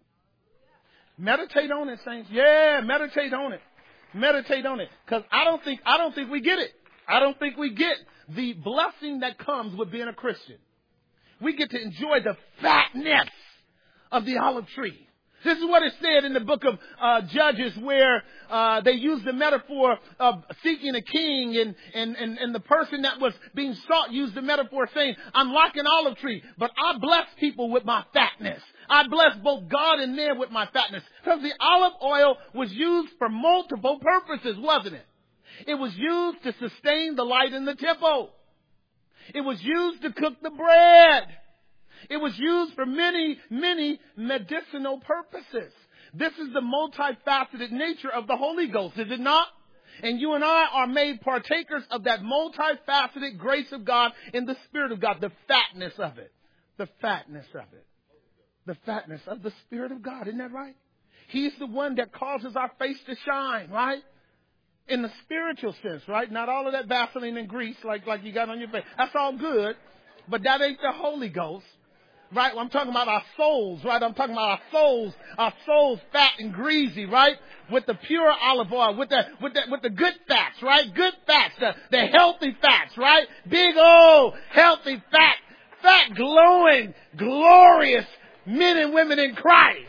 Meditate on it, saints. Yeah, meditate on it. Meditate on it. Because I don't think we get it. I don't think we get the blessing that comes with being a Christian. We get to enjoy the fatness of the olive tree. This is what it said in the book of Judges, where they used the metaphor of seeking a king, and the person that was being sought used the metaphor saying, I'm like an olive tree, but I bless people with my fatness. I bless both God and man with my fatness. Because the olive oil was used for multiple purposes, wasn't it? It was used to sustain the light in the temple. It was used to cook the bread. It was used for many, many medicinal purposes. This is the multifaceted nature of the Holy Ghost, is it not? And you and I are made partakers of that multifaceted grace of God in the Spirit of God, the fatness of it. The fatness of it. The fatness of the Spirit of God, isn't that right? He's the one that causes our face to shine, right? In the spiritual sense, right? Not all of that Vaseline and grease like you got on your face. That's all good, but that ain't the Holy Ghost. Right? I'm talking about our souls, right? I'm talking about our souls fat and greasy, right? With the pure olive oil, with the good fats, right? Good fats, the healthy fats, right? Big old healthy fat glowing, glorious men and women in Christ.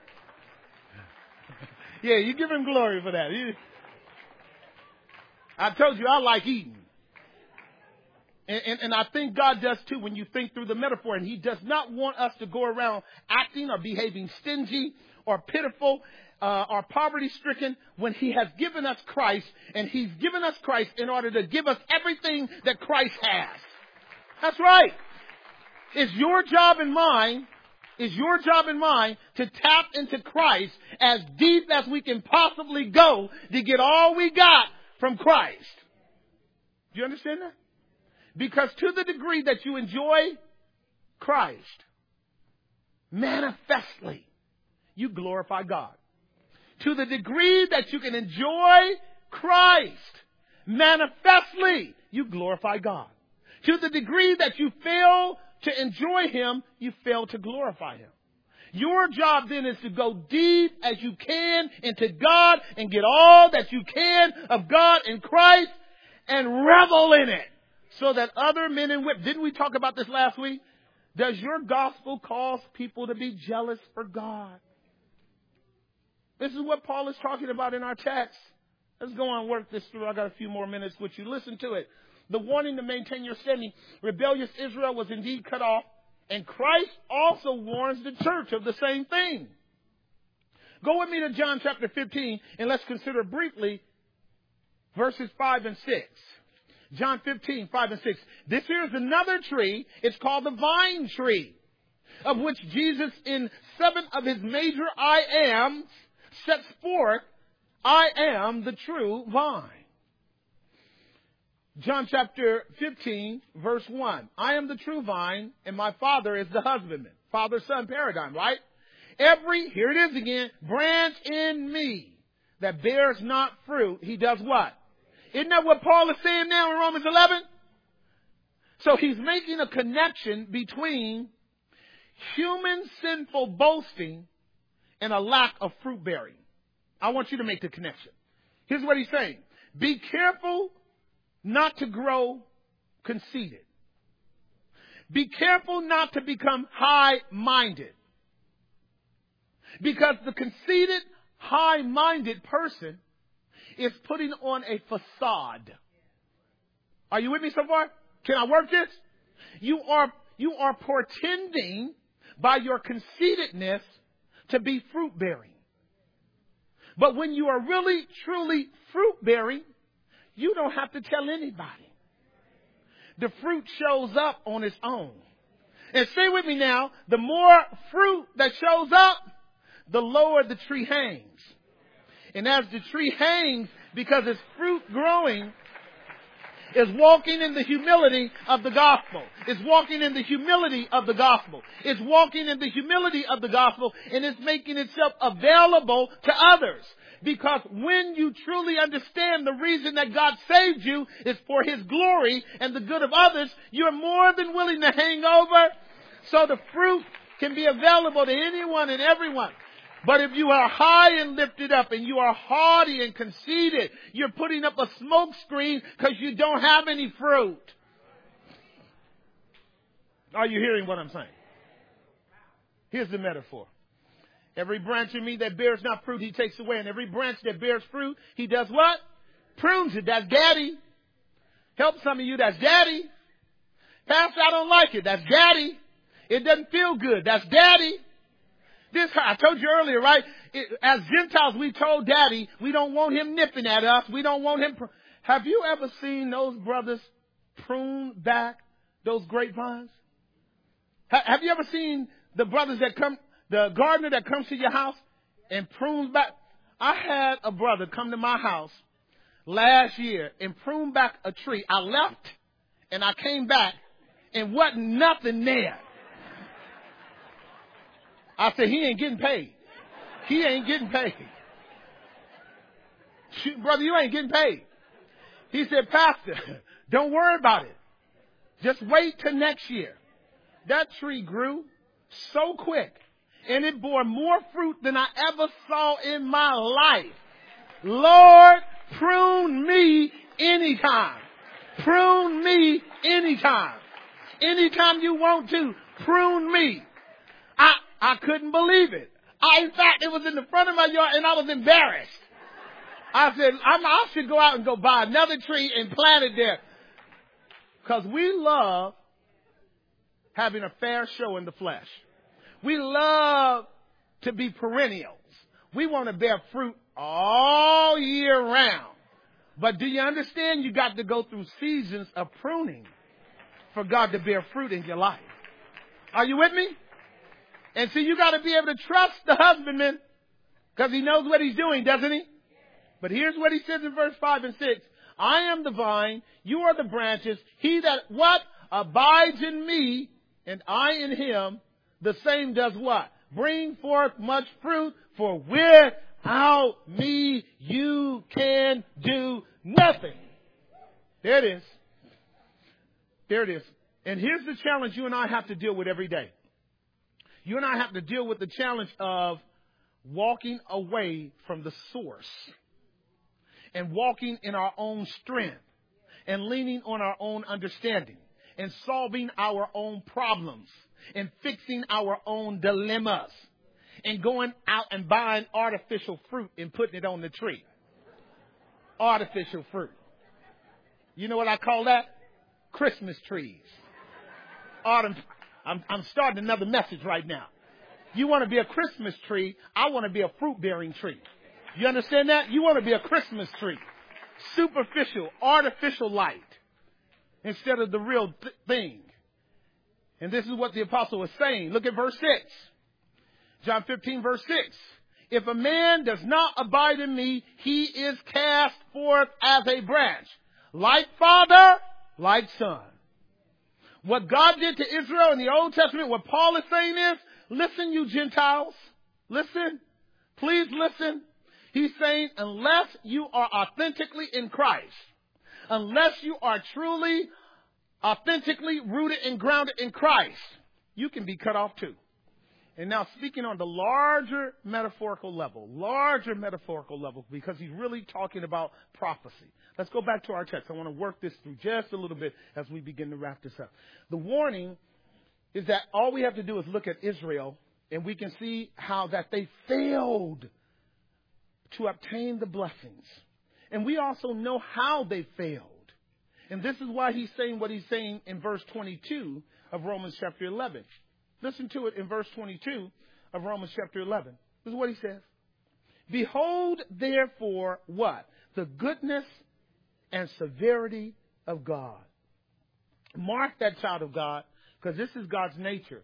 Yeah, you give Him glory for that. I told you I like eating. And I think God does too when you think through the metaphor. And he does not want us to go around acting or behaving stingy or pitiful or poverty stricken when he has given us Christ. And he's given us Christ in order to give us everything that Christ has. That's right. It's your job and mine to tap into Christ as deep as we can possibly go to get all we got from Christ. Do you understand that? Because to the degree that you enjoy Christ, manifestly, you glorify God. To the degree that you can enjoy Christ, manifestly, you glorify God. To the degree that you fail to enjoy Him, you fail to glorify Him. Your job then is to go deep as you can into God and get all that you can of God in Christ and revel in it. So that other men and women, didn't we talk about this last week? Does your gospel cause people to be jealous for God? This is what Paul is talking about in our text. Let's go on and work this through. I got a few more minutes with you. Listen to it. The warning to maintain your standing. Rebellious Israel was indeed cut off. And Christ also warns the church of the same thing. Go with me to John chapter 15 and let's consider briefly verses 5 and 6. John 15, 5 and 6. This here is another tree. It's called the vine tree, of which Jesus in 7 of his major I ams sets forth, I am the true vine. John chapter 15, verse 1. I am the true vine, and my Father is the husbandman. Father-son paradigm, right? Here it is again, branch in me that bears not fruit, he does what? Isn't that what Paul is saying now in Romans 11? So he's making a connection between human sinful boasting and a lack of fruit bearing. I want you to make the connection. Here's what he's saying. Be careful not to grow conceited. Be careful not to become high-minded. Because the conceited, high-minded person is putting on a facade. Are you with me so far? Can I work this? You are pretending by your conceitedness to be fruit-bearing. But when you are really, truly fruit-bearing, you don't have to tell anybody. The fruit shows up on its own. And stay with me now. The more fruit that shows up, the lower the tree hangs. And as the tree hangs, because it's fruit growing, is walking in the humility of the gospel. It's walking in the humility of the gospel. It's walking in the humility of the gospel, and it's making itself available to others. Because when you truly understand the reason that God saved you is for His glory and the good of others, you're more than willing to hang over so the fruit can be available to anyone and everyone. But if you are high and lifted up and you are haughty and conceited, you're putting up a smoke screen because you don't have any fruit. Are you hearing what I'm saying? Here's the metaphor. Every branch in me that bears not fruit, He takes away. And every branch that bears fruit, He does what? Prunes it. That's daddy. Help some of you. That's daddy. Pastor, I don't like it. That's daddy. It doesn't feel good. That's daddy. I told you earlier, right? As Gentiles, we told daddy, we don't want him nipping at us. We don't want him. Have you ever seen those brothers prune back those grapevines? Have you ever seen the brothers that come, the gardener that comes to your house and prunes back? I had a brother come to my house last year and prune back a tree. I left and I came back and wasn't nothing there. I said, he ain't getting paid. He ain't getting paid. Brother, you ain't getting paid. He said, Pastor, don't worry about it. Just wait till next year. That tree grew so quick and it bore more fruit than I ever saw in my life. Lord, prune me anytime. Prune me anytime. Anytime you want to, prune me. I couldn't believe it. In fact, it was in the front of my yard and I was embarrassed. I said, I should go out and go buy another tree and plant it there. Because we love having a fair show in the flesh. We love to be perennials. We want to bear fruit all year round. But do you understand you got to go through seasons of pruning for God to bear fruit in your life? Are you with me? And so you got to be able to trust the husbandman because he knows what he's doing, doesn't he? But here's what he says in verse 5 and 6. I am the vine, you are the branches. He that what? Abides in me and I in him, the same does what? Bring forth much fruit, for without me you can do nothing. There it is. There it is. And here's the challenge you and I have to deal with every day. You and I have to deal with the challenge of walking away from the source and walking in our own strength and leaning on our own understanding and solving our own problems and fixing our own dilemmas and going out and buying artificial fruit and putting it on the tree. Artificial fruit. You know what I call that? Christmas trees. I'm starting another message right now. You want to be a Christmas tree. I want to be a fruit-bearing tree. You understand that? You want to be a Christmas tree. Superficial, artificial light instead of the real thing. And this is what the apostle was saying. Look at verse 6. John 15, verse 6. If a man does not abide in me, he is cast forth as a branch. Like father, like son. What God did to Israel in the Old Testament, what Paul is saying is, listen, you Gentiles. Listen. Please listen. He's saying, unless you are authentically in Christ, unless you are truly, authentically rooted and grounded in Christ, you can be cut off too. And now speaking on the larger metaphorical level, because he's really talking about prophecy. Let's go back to our text. I want to work this through just a little bit as we begin to wrap this up. The warning is that all we have to do is look at Israel, and we can see how that they failed to obtain the blessings. And we also know how they failed. And this is why he's saying what he's saying in verse 22 of Romans chapter 11. Listen to it in verse 22 of Romans chapter 11. This is what he says. Behold, therefore, what? The goodness and severity of God. Mark that, child of God, because this is God's nature.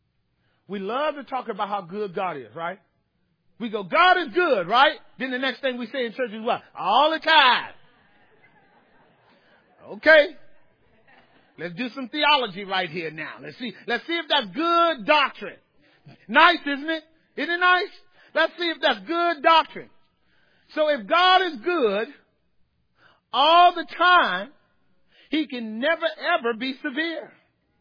We love to talk about how good God is, right? We go, God is good, right? Then the next thing we say in church is what? All the time. Okay. Let's do some theology right here now. Let's see if that's good doctrine. Nice, isn't it? Isn't it nice? Let's see if that's good doctrine. So if God is good all the time, he can never ever be severe.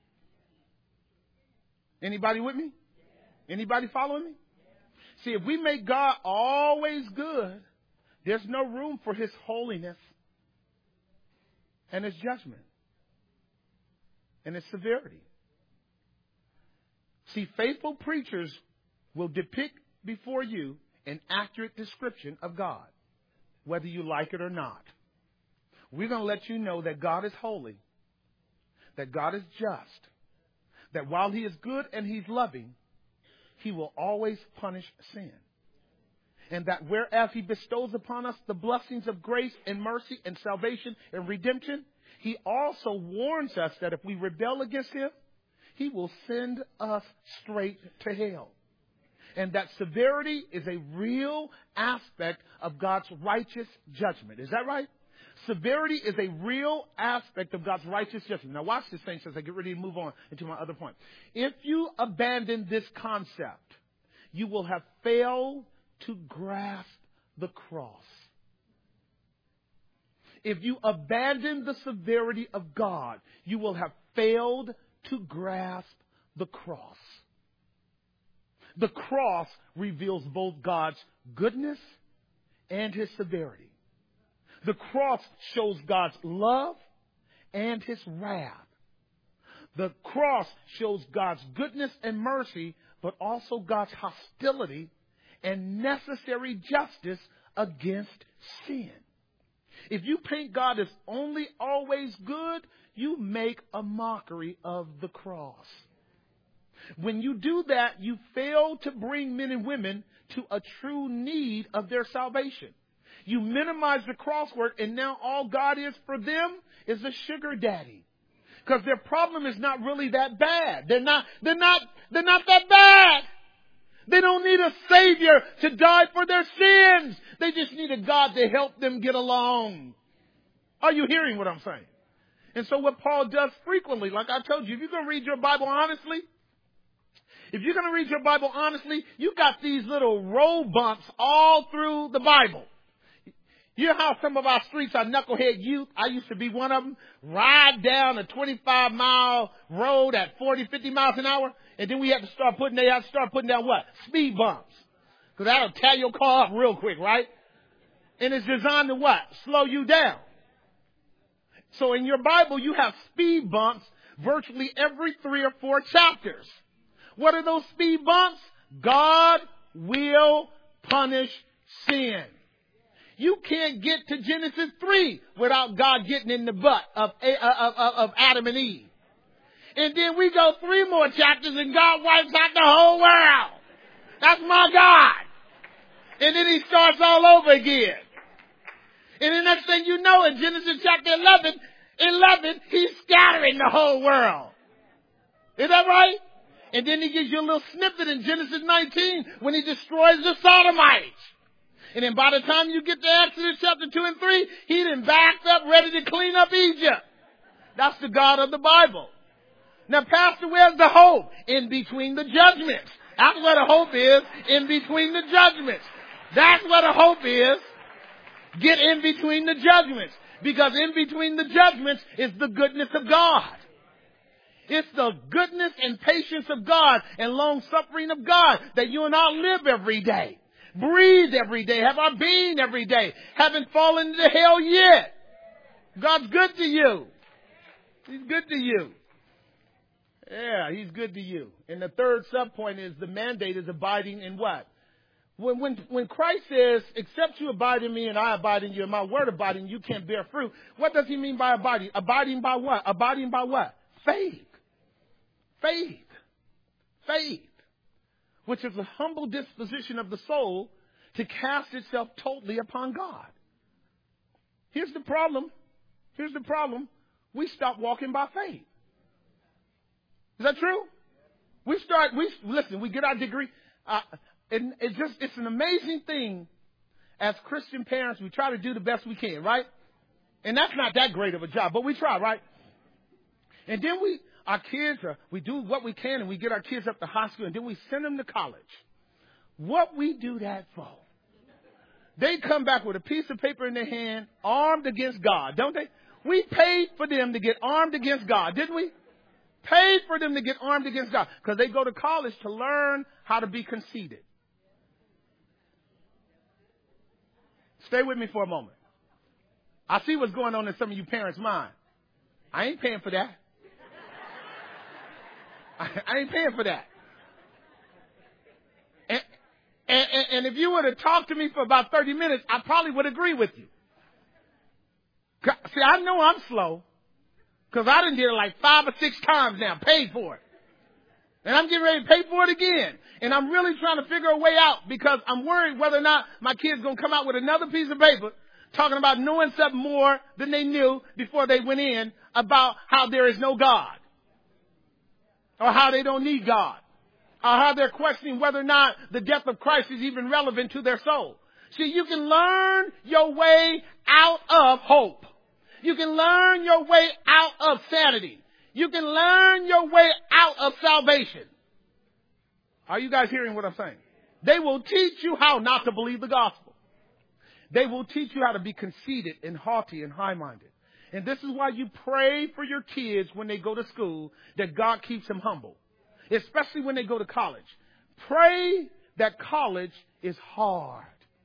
Anybody with me? Anybody following me? See, if we make God always good, there's no room for his holiness and his judgment and his severity. See, faithful preachers will depict before you an accurate description of God, whether you like it or not. We're going to let you know that God is holy, that God is just, that while he is good and he's loving, he will always punish sin. And that whereas he bestows upon us the blessings of grace and mercy and salvation and redemption, he also warns us that if we rebel against him, he will send us straight to hell. And that severity is a real aspect of God's righteous judgment. Is that right? Severity is a real aspect of God's righteous judgment. Now watch this, saints, as I get ready to move on into my other point. If you abandon this concept, you will have failed to grasp the cross. If you abandon the severity of God, you will have failed to grasp the cross. The cross reveals both God's goodness and his severity. The cross shows God's love and his wrath. The cross shows God's goodness and mercy, but also God's hostility and necessary justice against sin. If you paint God as only always good, you make a mockery of the cross. When you do that, you fail to bring men and women to a true need of their salvation. You minimize the cross work, and now all God is for them is a sugar daddy. Because their problem is not really that bad. They're not that bad. They don't need a Savior to die for their sins. They just need a God to help them get along. Are you hearing what I'm saying? And so what Paul does frequently, like I told you, if you're going to read your Bible honestly, you got these little road bumps all through the Bible. You know how some of our streets are knucklehead youth? I used to be one of them. Ride down a 25-mile road at 40, 50 miles an hour. And then they have to start putting down what? Speed bumps. Because that'll tear your car up real quick, right? And it's designed to what? Slow you down. So in your Bible, you have speed bumps virtually every 3 or 4 chapters. What are those speed bumps? God will punish sin. You can't get to Genesis 3 without God getting in the butt of Adam and Eve. And then we go 3 more chapters and God wipes out the whole world. That's my God. And then he starts all over again. And the next thing you know, in Genesis chapter 11, he's scattering the whole world. Is that right? And then he gives you a little snippet in Genesis 19 when he destroys the Sodomites. And then by the time you get to Exodus chapter 2 and 3, he done backed up, ready to clean up Egypt. That's the God of the Bible. Now, Pastor, where's the hope? In between the judgments. That's where the hope is, in between the judgments. That's where the hope is. Get in between the judgments. Because in between the judgments is the goodness of God. It's the goodness and patience of God and long suffering of God that you and I live every day. Breathe every day. Have our being every day. Haven't fallen into hell yet. God's good to you. He's good to you. Yeah, he's good to you. And the third subpoint is the mandate is abiding in what? When Christ says, except you abide in me and I abide in you and my word abide in you, can't bear fruit. What does he mean by abiding? Abiding by what? Abiding by what? Faith. Faith. Faith. Which is a humble disposition of the soul to cast itself totally upon God. Here's the problem. We stop walking by faith. Is that true? We get our degree. It's an amazing thing as Christian parents. We try to do the best we can, right? And that's not that great of a job, but we try, right? And then we do what we can and we get our kids up to high school and then we send them to college. What we do that for? They come back with a piece of paper in their hand, armed against God, don't they? We paid for them to get armed against God, didn't we? Paid for them to get armed against God because they go to college to learn how to be conceited. Stay with me for a moment. I see what's going on in some of you parents' mind. I ain't paying for that. I ain't paying for that. And if you would have talked to me for about 30 minutes, I probably would agree with you. See, I know I'm slow because I done did it like 5 or 6 times now, paid for it. And I'm getting ready to pay for it again. And I'm really trying to figure a way out because I'm worried whether or not my kid's going to come out with another piece of paper talking about knowing something more than they knew before they went in about how there is no God. Or how they don't need God. Or how they're questioning whether or not the death of Christ is even relevant to their soul. See, you can learn your way out of hope. You can learn your way out of sanity. You can learn your way out of salvation. Are you guys hearing what I'm saying? They will teach you how not to believe the gospel. They will teach you how to be conceited and haughty and high-minded. And this is why you pray for your kids when they go to school that God keeps them humble. Especially when they go to college. Pray that college is hard.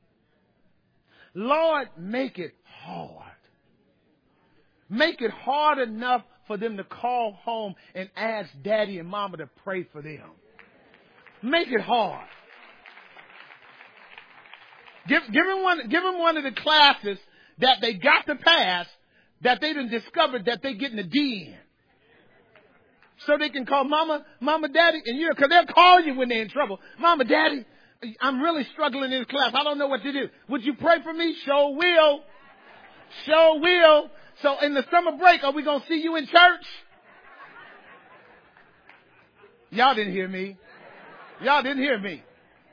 Lord, make it hard. Make it hard enough for them to call home and ask daddy and mama to pray for them. Make it hard. Give them one of the classes that they got to pass that they done discovered that they getting a D in. So they can call mama, daddy, and cause they'll call you when they're in trouble. Mama, daddy, I'm really struggling in this class. I don't know what to do. Would you pray for me? Sure will. Sure will. So in the summer break, are we going to see you in church? Y'all didn't hear me. Y'all didn't hear me.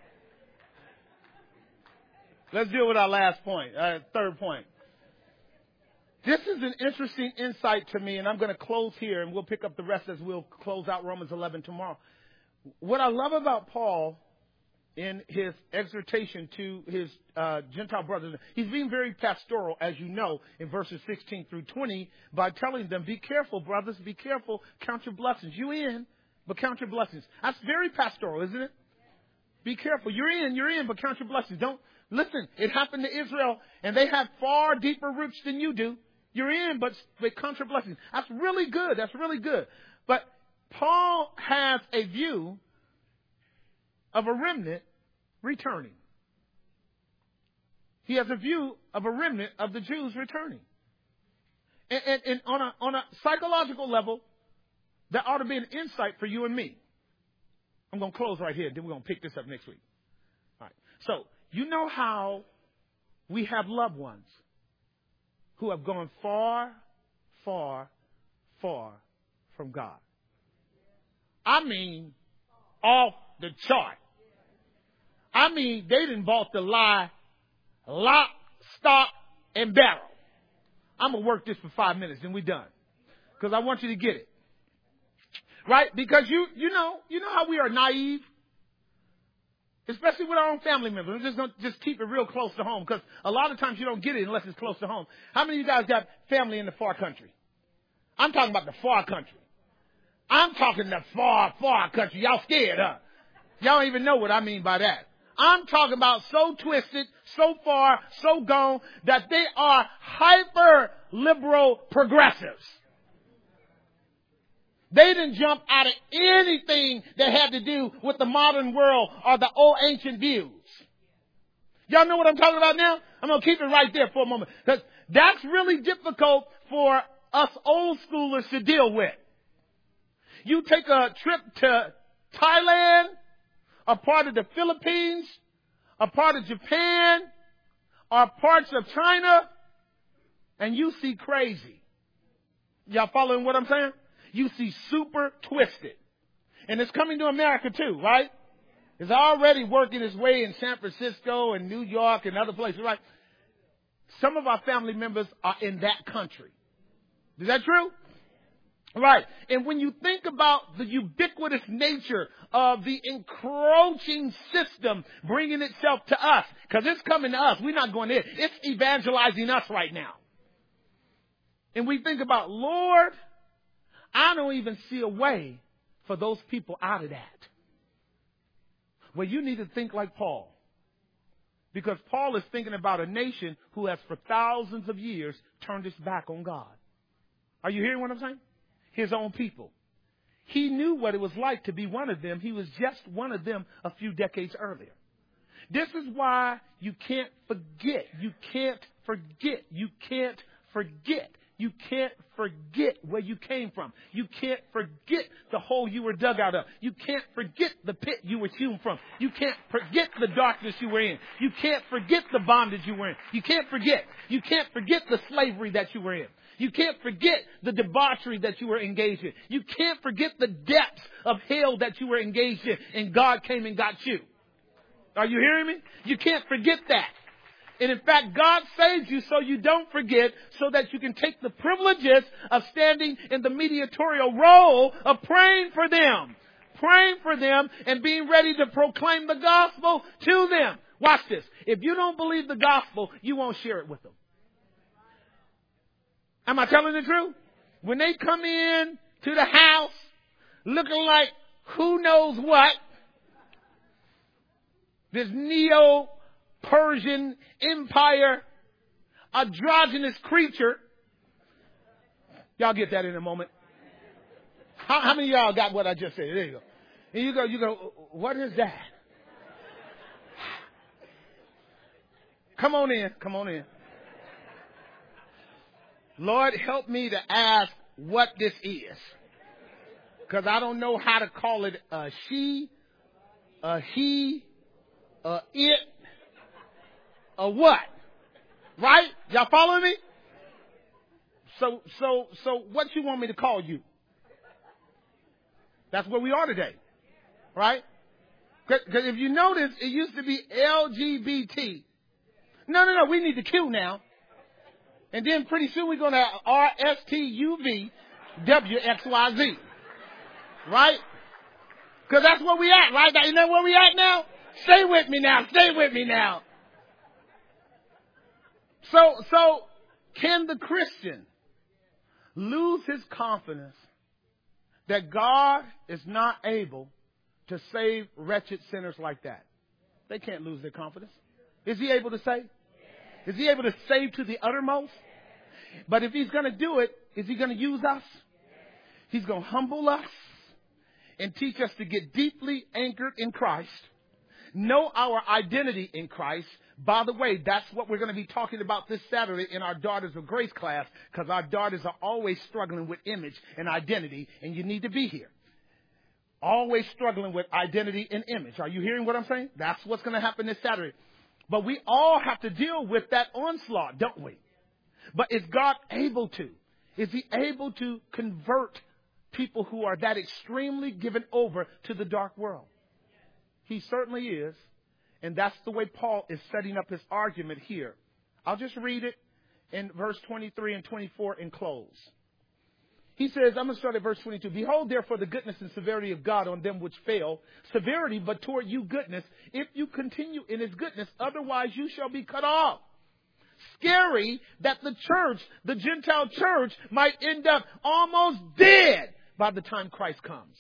Let's deal with our last point, third point. This is an interesting insight to me, and I'm going to close here, and we'll pick up the rest as we'll close out Romans 11 tomorrow. What I love about Paul in his exhortation to his Gentile brothers, he's being very pastoral, as you know, in verses 16 through 20, by telling them, be careful, brothers, be careful, count your blessings. You in, but count your blessings. That's very pastoral, isn't it? Be careful. You're in, but count your blessings. Don't, listen, it happened to Israel, and they have far deeper roots than you do. You're in, but count your blessings. That's really good. That's really good. But Paul has a view of a remnant returning. He has a view of a remnant of the Jews returning. And on a psychological level, that ought to be an insight for you and me. I'm going to close right here, then we're going to pick this up next week. All right. So, you know how we have loved ones who have gone far, far, far from God. I mean, off the chart. I mean, they done bought the lie, lock, stock, and barrel. I'm going to work this for 5 minutes, and we're done. Because I want you to get it. Right? Because you know how we are naive? Especially with our own family members. We're just keep it real close to home, because a lot of times you don't get it unless it's close to home. How many of you guys got family in the far country? I'm talking about the far country. I'm talking the far, far country. Y'all scared, huh? Y'all don't even know what I mean by that. I'm talking about so twisted, so far, so gone, that they are hyper liberal progressives. They didn't jump out of anything that had to do with the modern world or the old ancient views. Y'all know what I'm talking about now? I'm going to keep it right there for a moment, because that's really difficult for us old schoolers to deal with. You take a trip to Thailand, a part of the Philippines, a part of Japan, or parts of China, and you see crazy. Y'all following what I'm saying? You see super twisted. And it's coming to America too, right? It's already working its way in San Francisco and New York and other places, right? Some of our family members are in that country. Is that true? Right. And when you think about the ubiquitous nature of the encroaching system bringing itself to us, because it's coming to us, we're not going there. It's evangelizing us right now. And we think about, Lord, I don't even see a way for those people out of that. Well, you need to think like Paul. Because Paul is thinking about a nation who has for thousands of years turned its back on God. Are you hearing what I'm saying? His own people. He knew what it was like to be one of them. He was just one of them a few decades earlier. This is why you can't forget. You can't forget. You can't forget. You can't forget where you came from. You can't forget the hole you were dug out of. You can't forget the pit you were hewn from. You can't forget the darkness you were in. You can't forget the bondage you were in. You can't forget. You can't forget the slavery that you were in. You can't forget the debauchery that you were engaged in. You can't forget the depths of hell that you were engaged in, and God came and got you. Are you hearing me? You can't forget that. And in fact, God saves you so you don't forget, so that you can take the privileges of standing in the mediatorial role of praying for them and being ready to proclaim the gospel to them. Watch this. If you don't believe the gospel, you won't share it with them. Am I telling the truth? When they come in to the house looking like who knows what, this Neo-Persian Empire androgynous creature. Y'all get that in a moment. How many of y'all got what I just said? There you go. And you go, what is that? Come on in. Lord, help me to ask what this is. Because I don't know how to call it a she, a he, a it, a what. Right? Y'all following me? So what you want me to call you? That's where we are today. Right? Because if you notice, it used to be LGBT. No, we need the Q now. And then pretty soon we're going to have RSTUVWXYZ. Right? Because that's where we at, right? You know where we at now? Stay with me now. So can the Christian lose his confidence that God is not able to save wretched sinners like that? They can't lose their confidence. Is he able to save? Is he able to save to the uttermost? But if he's going to do it, is he going to use us? He's going to humble us and teach us to get deeply anchored in Christ, know our identity in Christ. By the way, that's what we're going to be talking about this Saturday in our Daughters of Grace class, because our daughters are always struggling with image and identity, and you need to be here. Always struggling with identity and image. Are you hearing what I'm saying? That's what's going to happen this Saturday. But we all have to deal with that onslaught, don't we? But is God able to? Is he able to convert people who are that extremely given over to the dark world? He certainly is. And that's the way Paul is setting up his argument here. I'll just read it in verse 23 and 24 and close. He says, I'm going to start at verse 22. Behold, therefore, the goodness and severity of God on them which fail. Severity, but toward you goodness, if you continue in his goodness. Otherwise, you shall be cut off. Scary that the church, the Gentile church, might end up almost dead by the time Christ comes.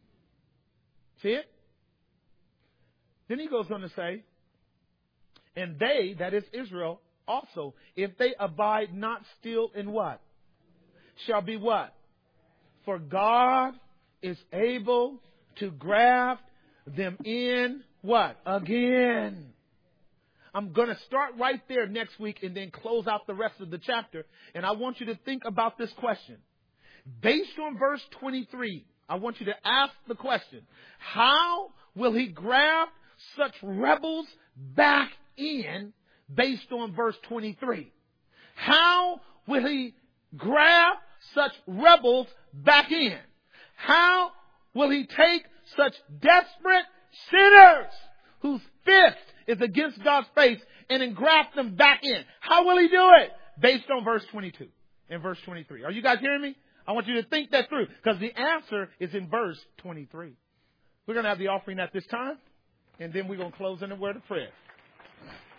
See it? Then he goes on to say, and they, that is Israel, also, if they abide not still in what? Shall be what? For God is able to graft them in what? Again. I'm going to start right there next week and then close out the rest of the chapter. And I want you to think about this question. Based on verse 23, I want you to ask the question, how will he graft such rebels back in based on verse 23? How will he graft such rebels back in? How will he take such desperate sinners whose fist is against God's face and engraft them back in? How will he do it? Based on verse 22 and verse 23. Are you guys hearing me? I want you to think that through, because the answer is in verse 23. We're going to have the offering at this time, and then we're going to close in a word of prayer.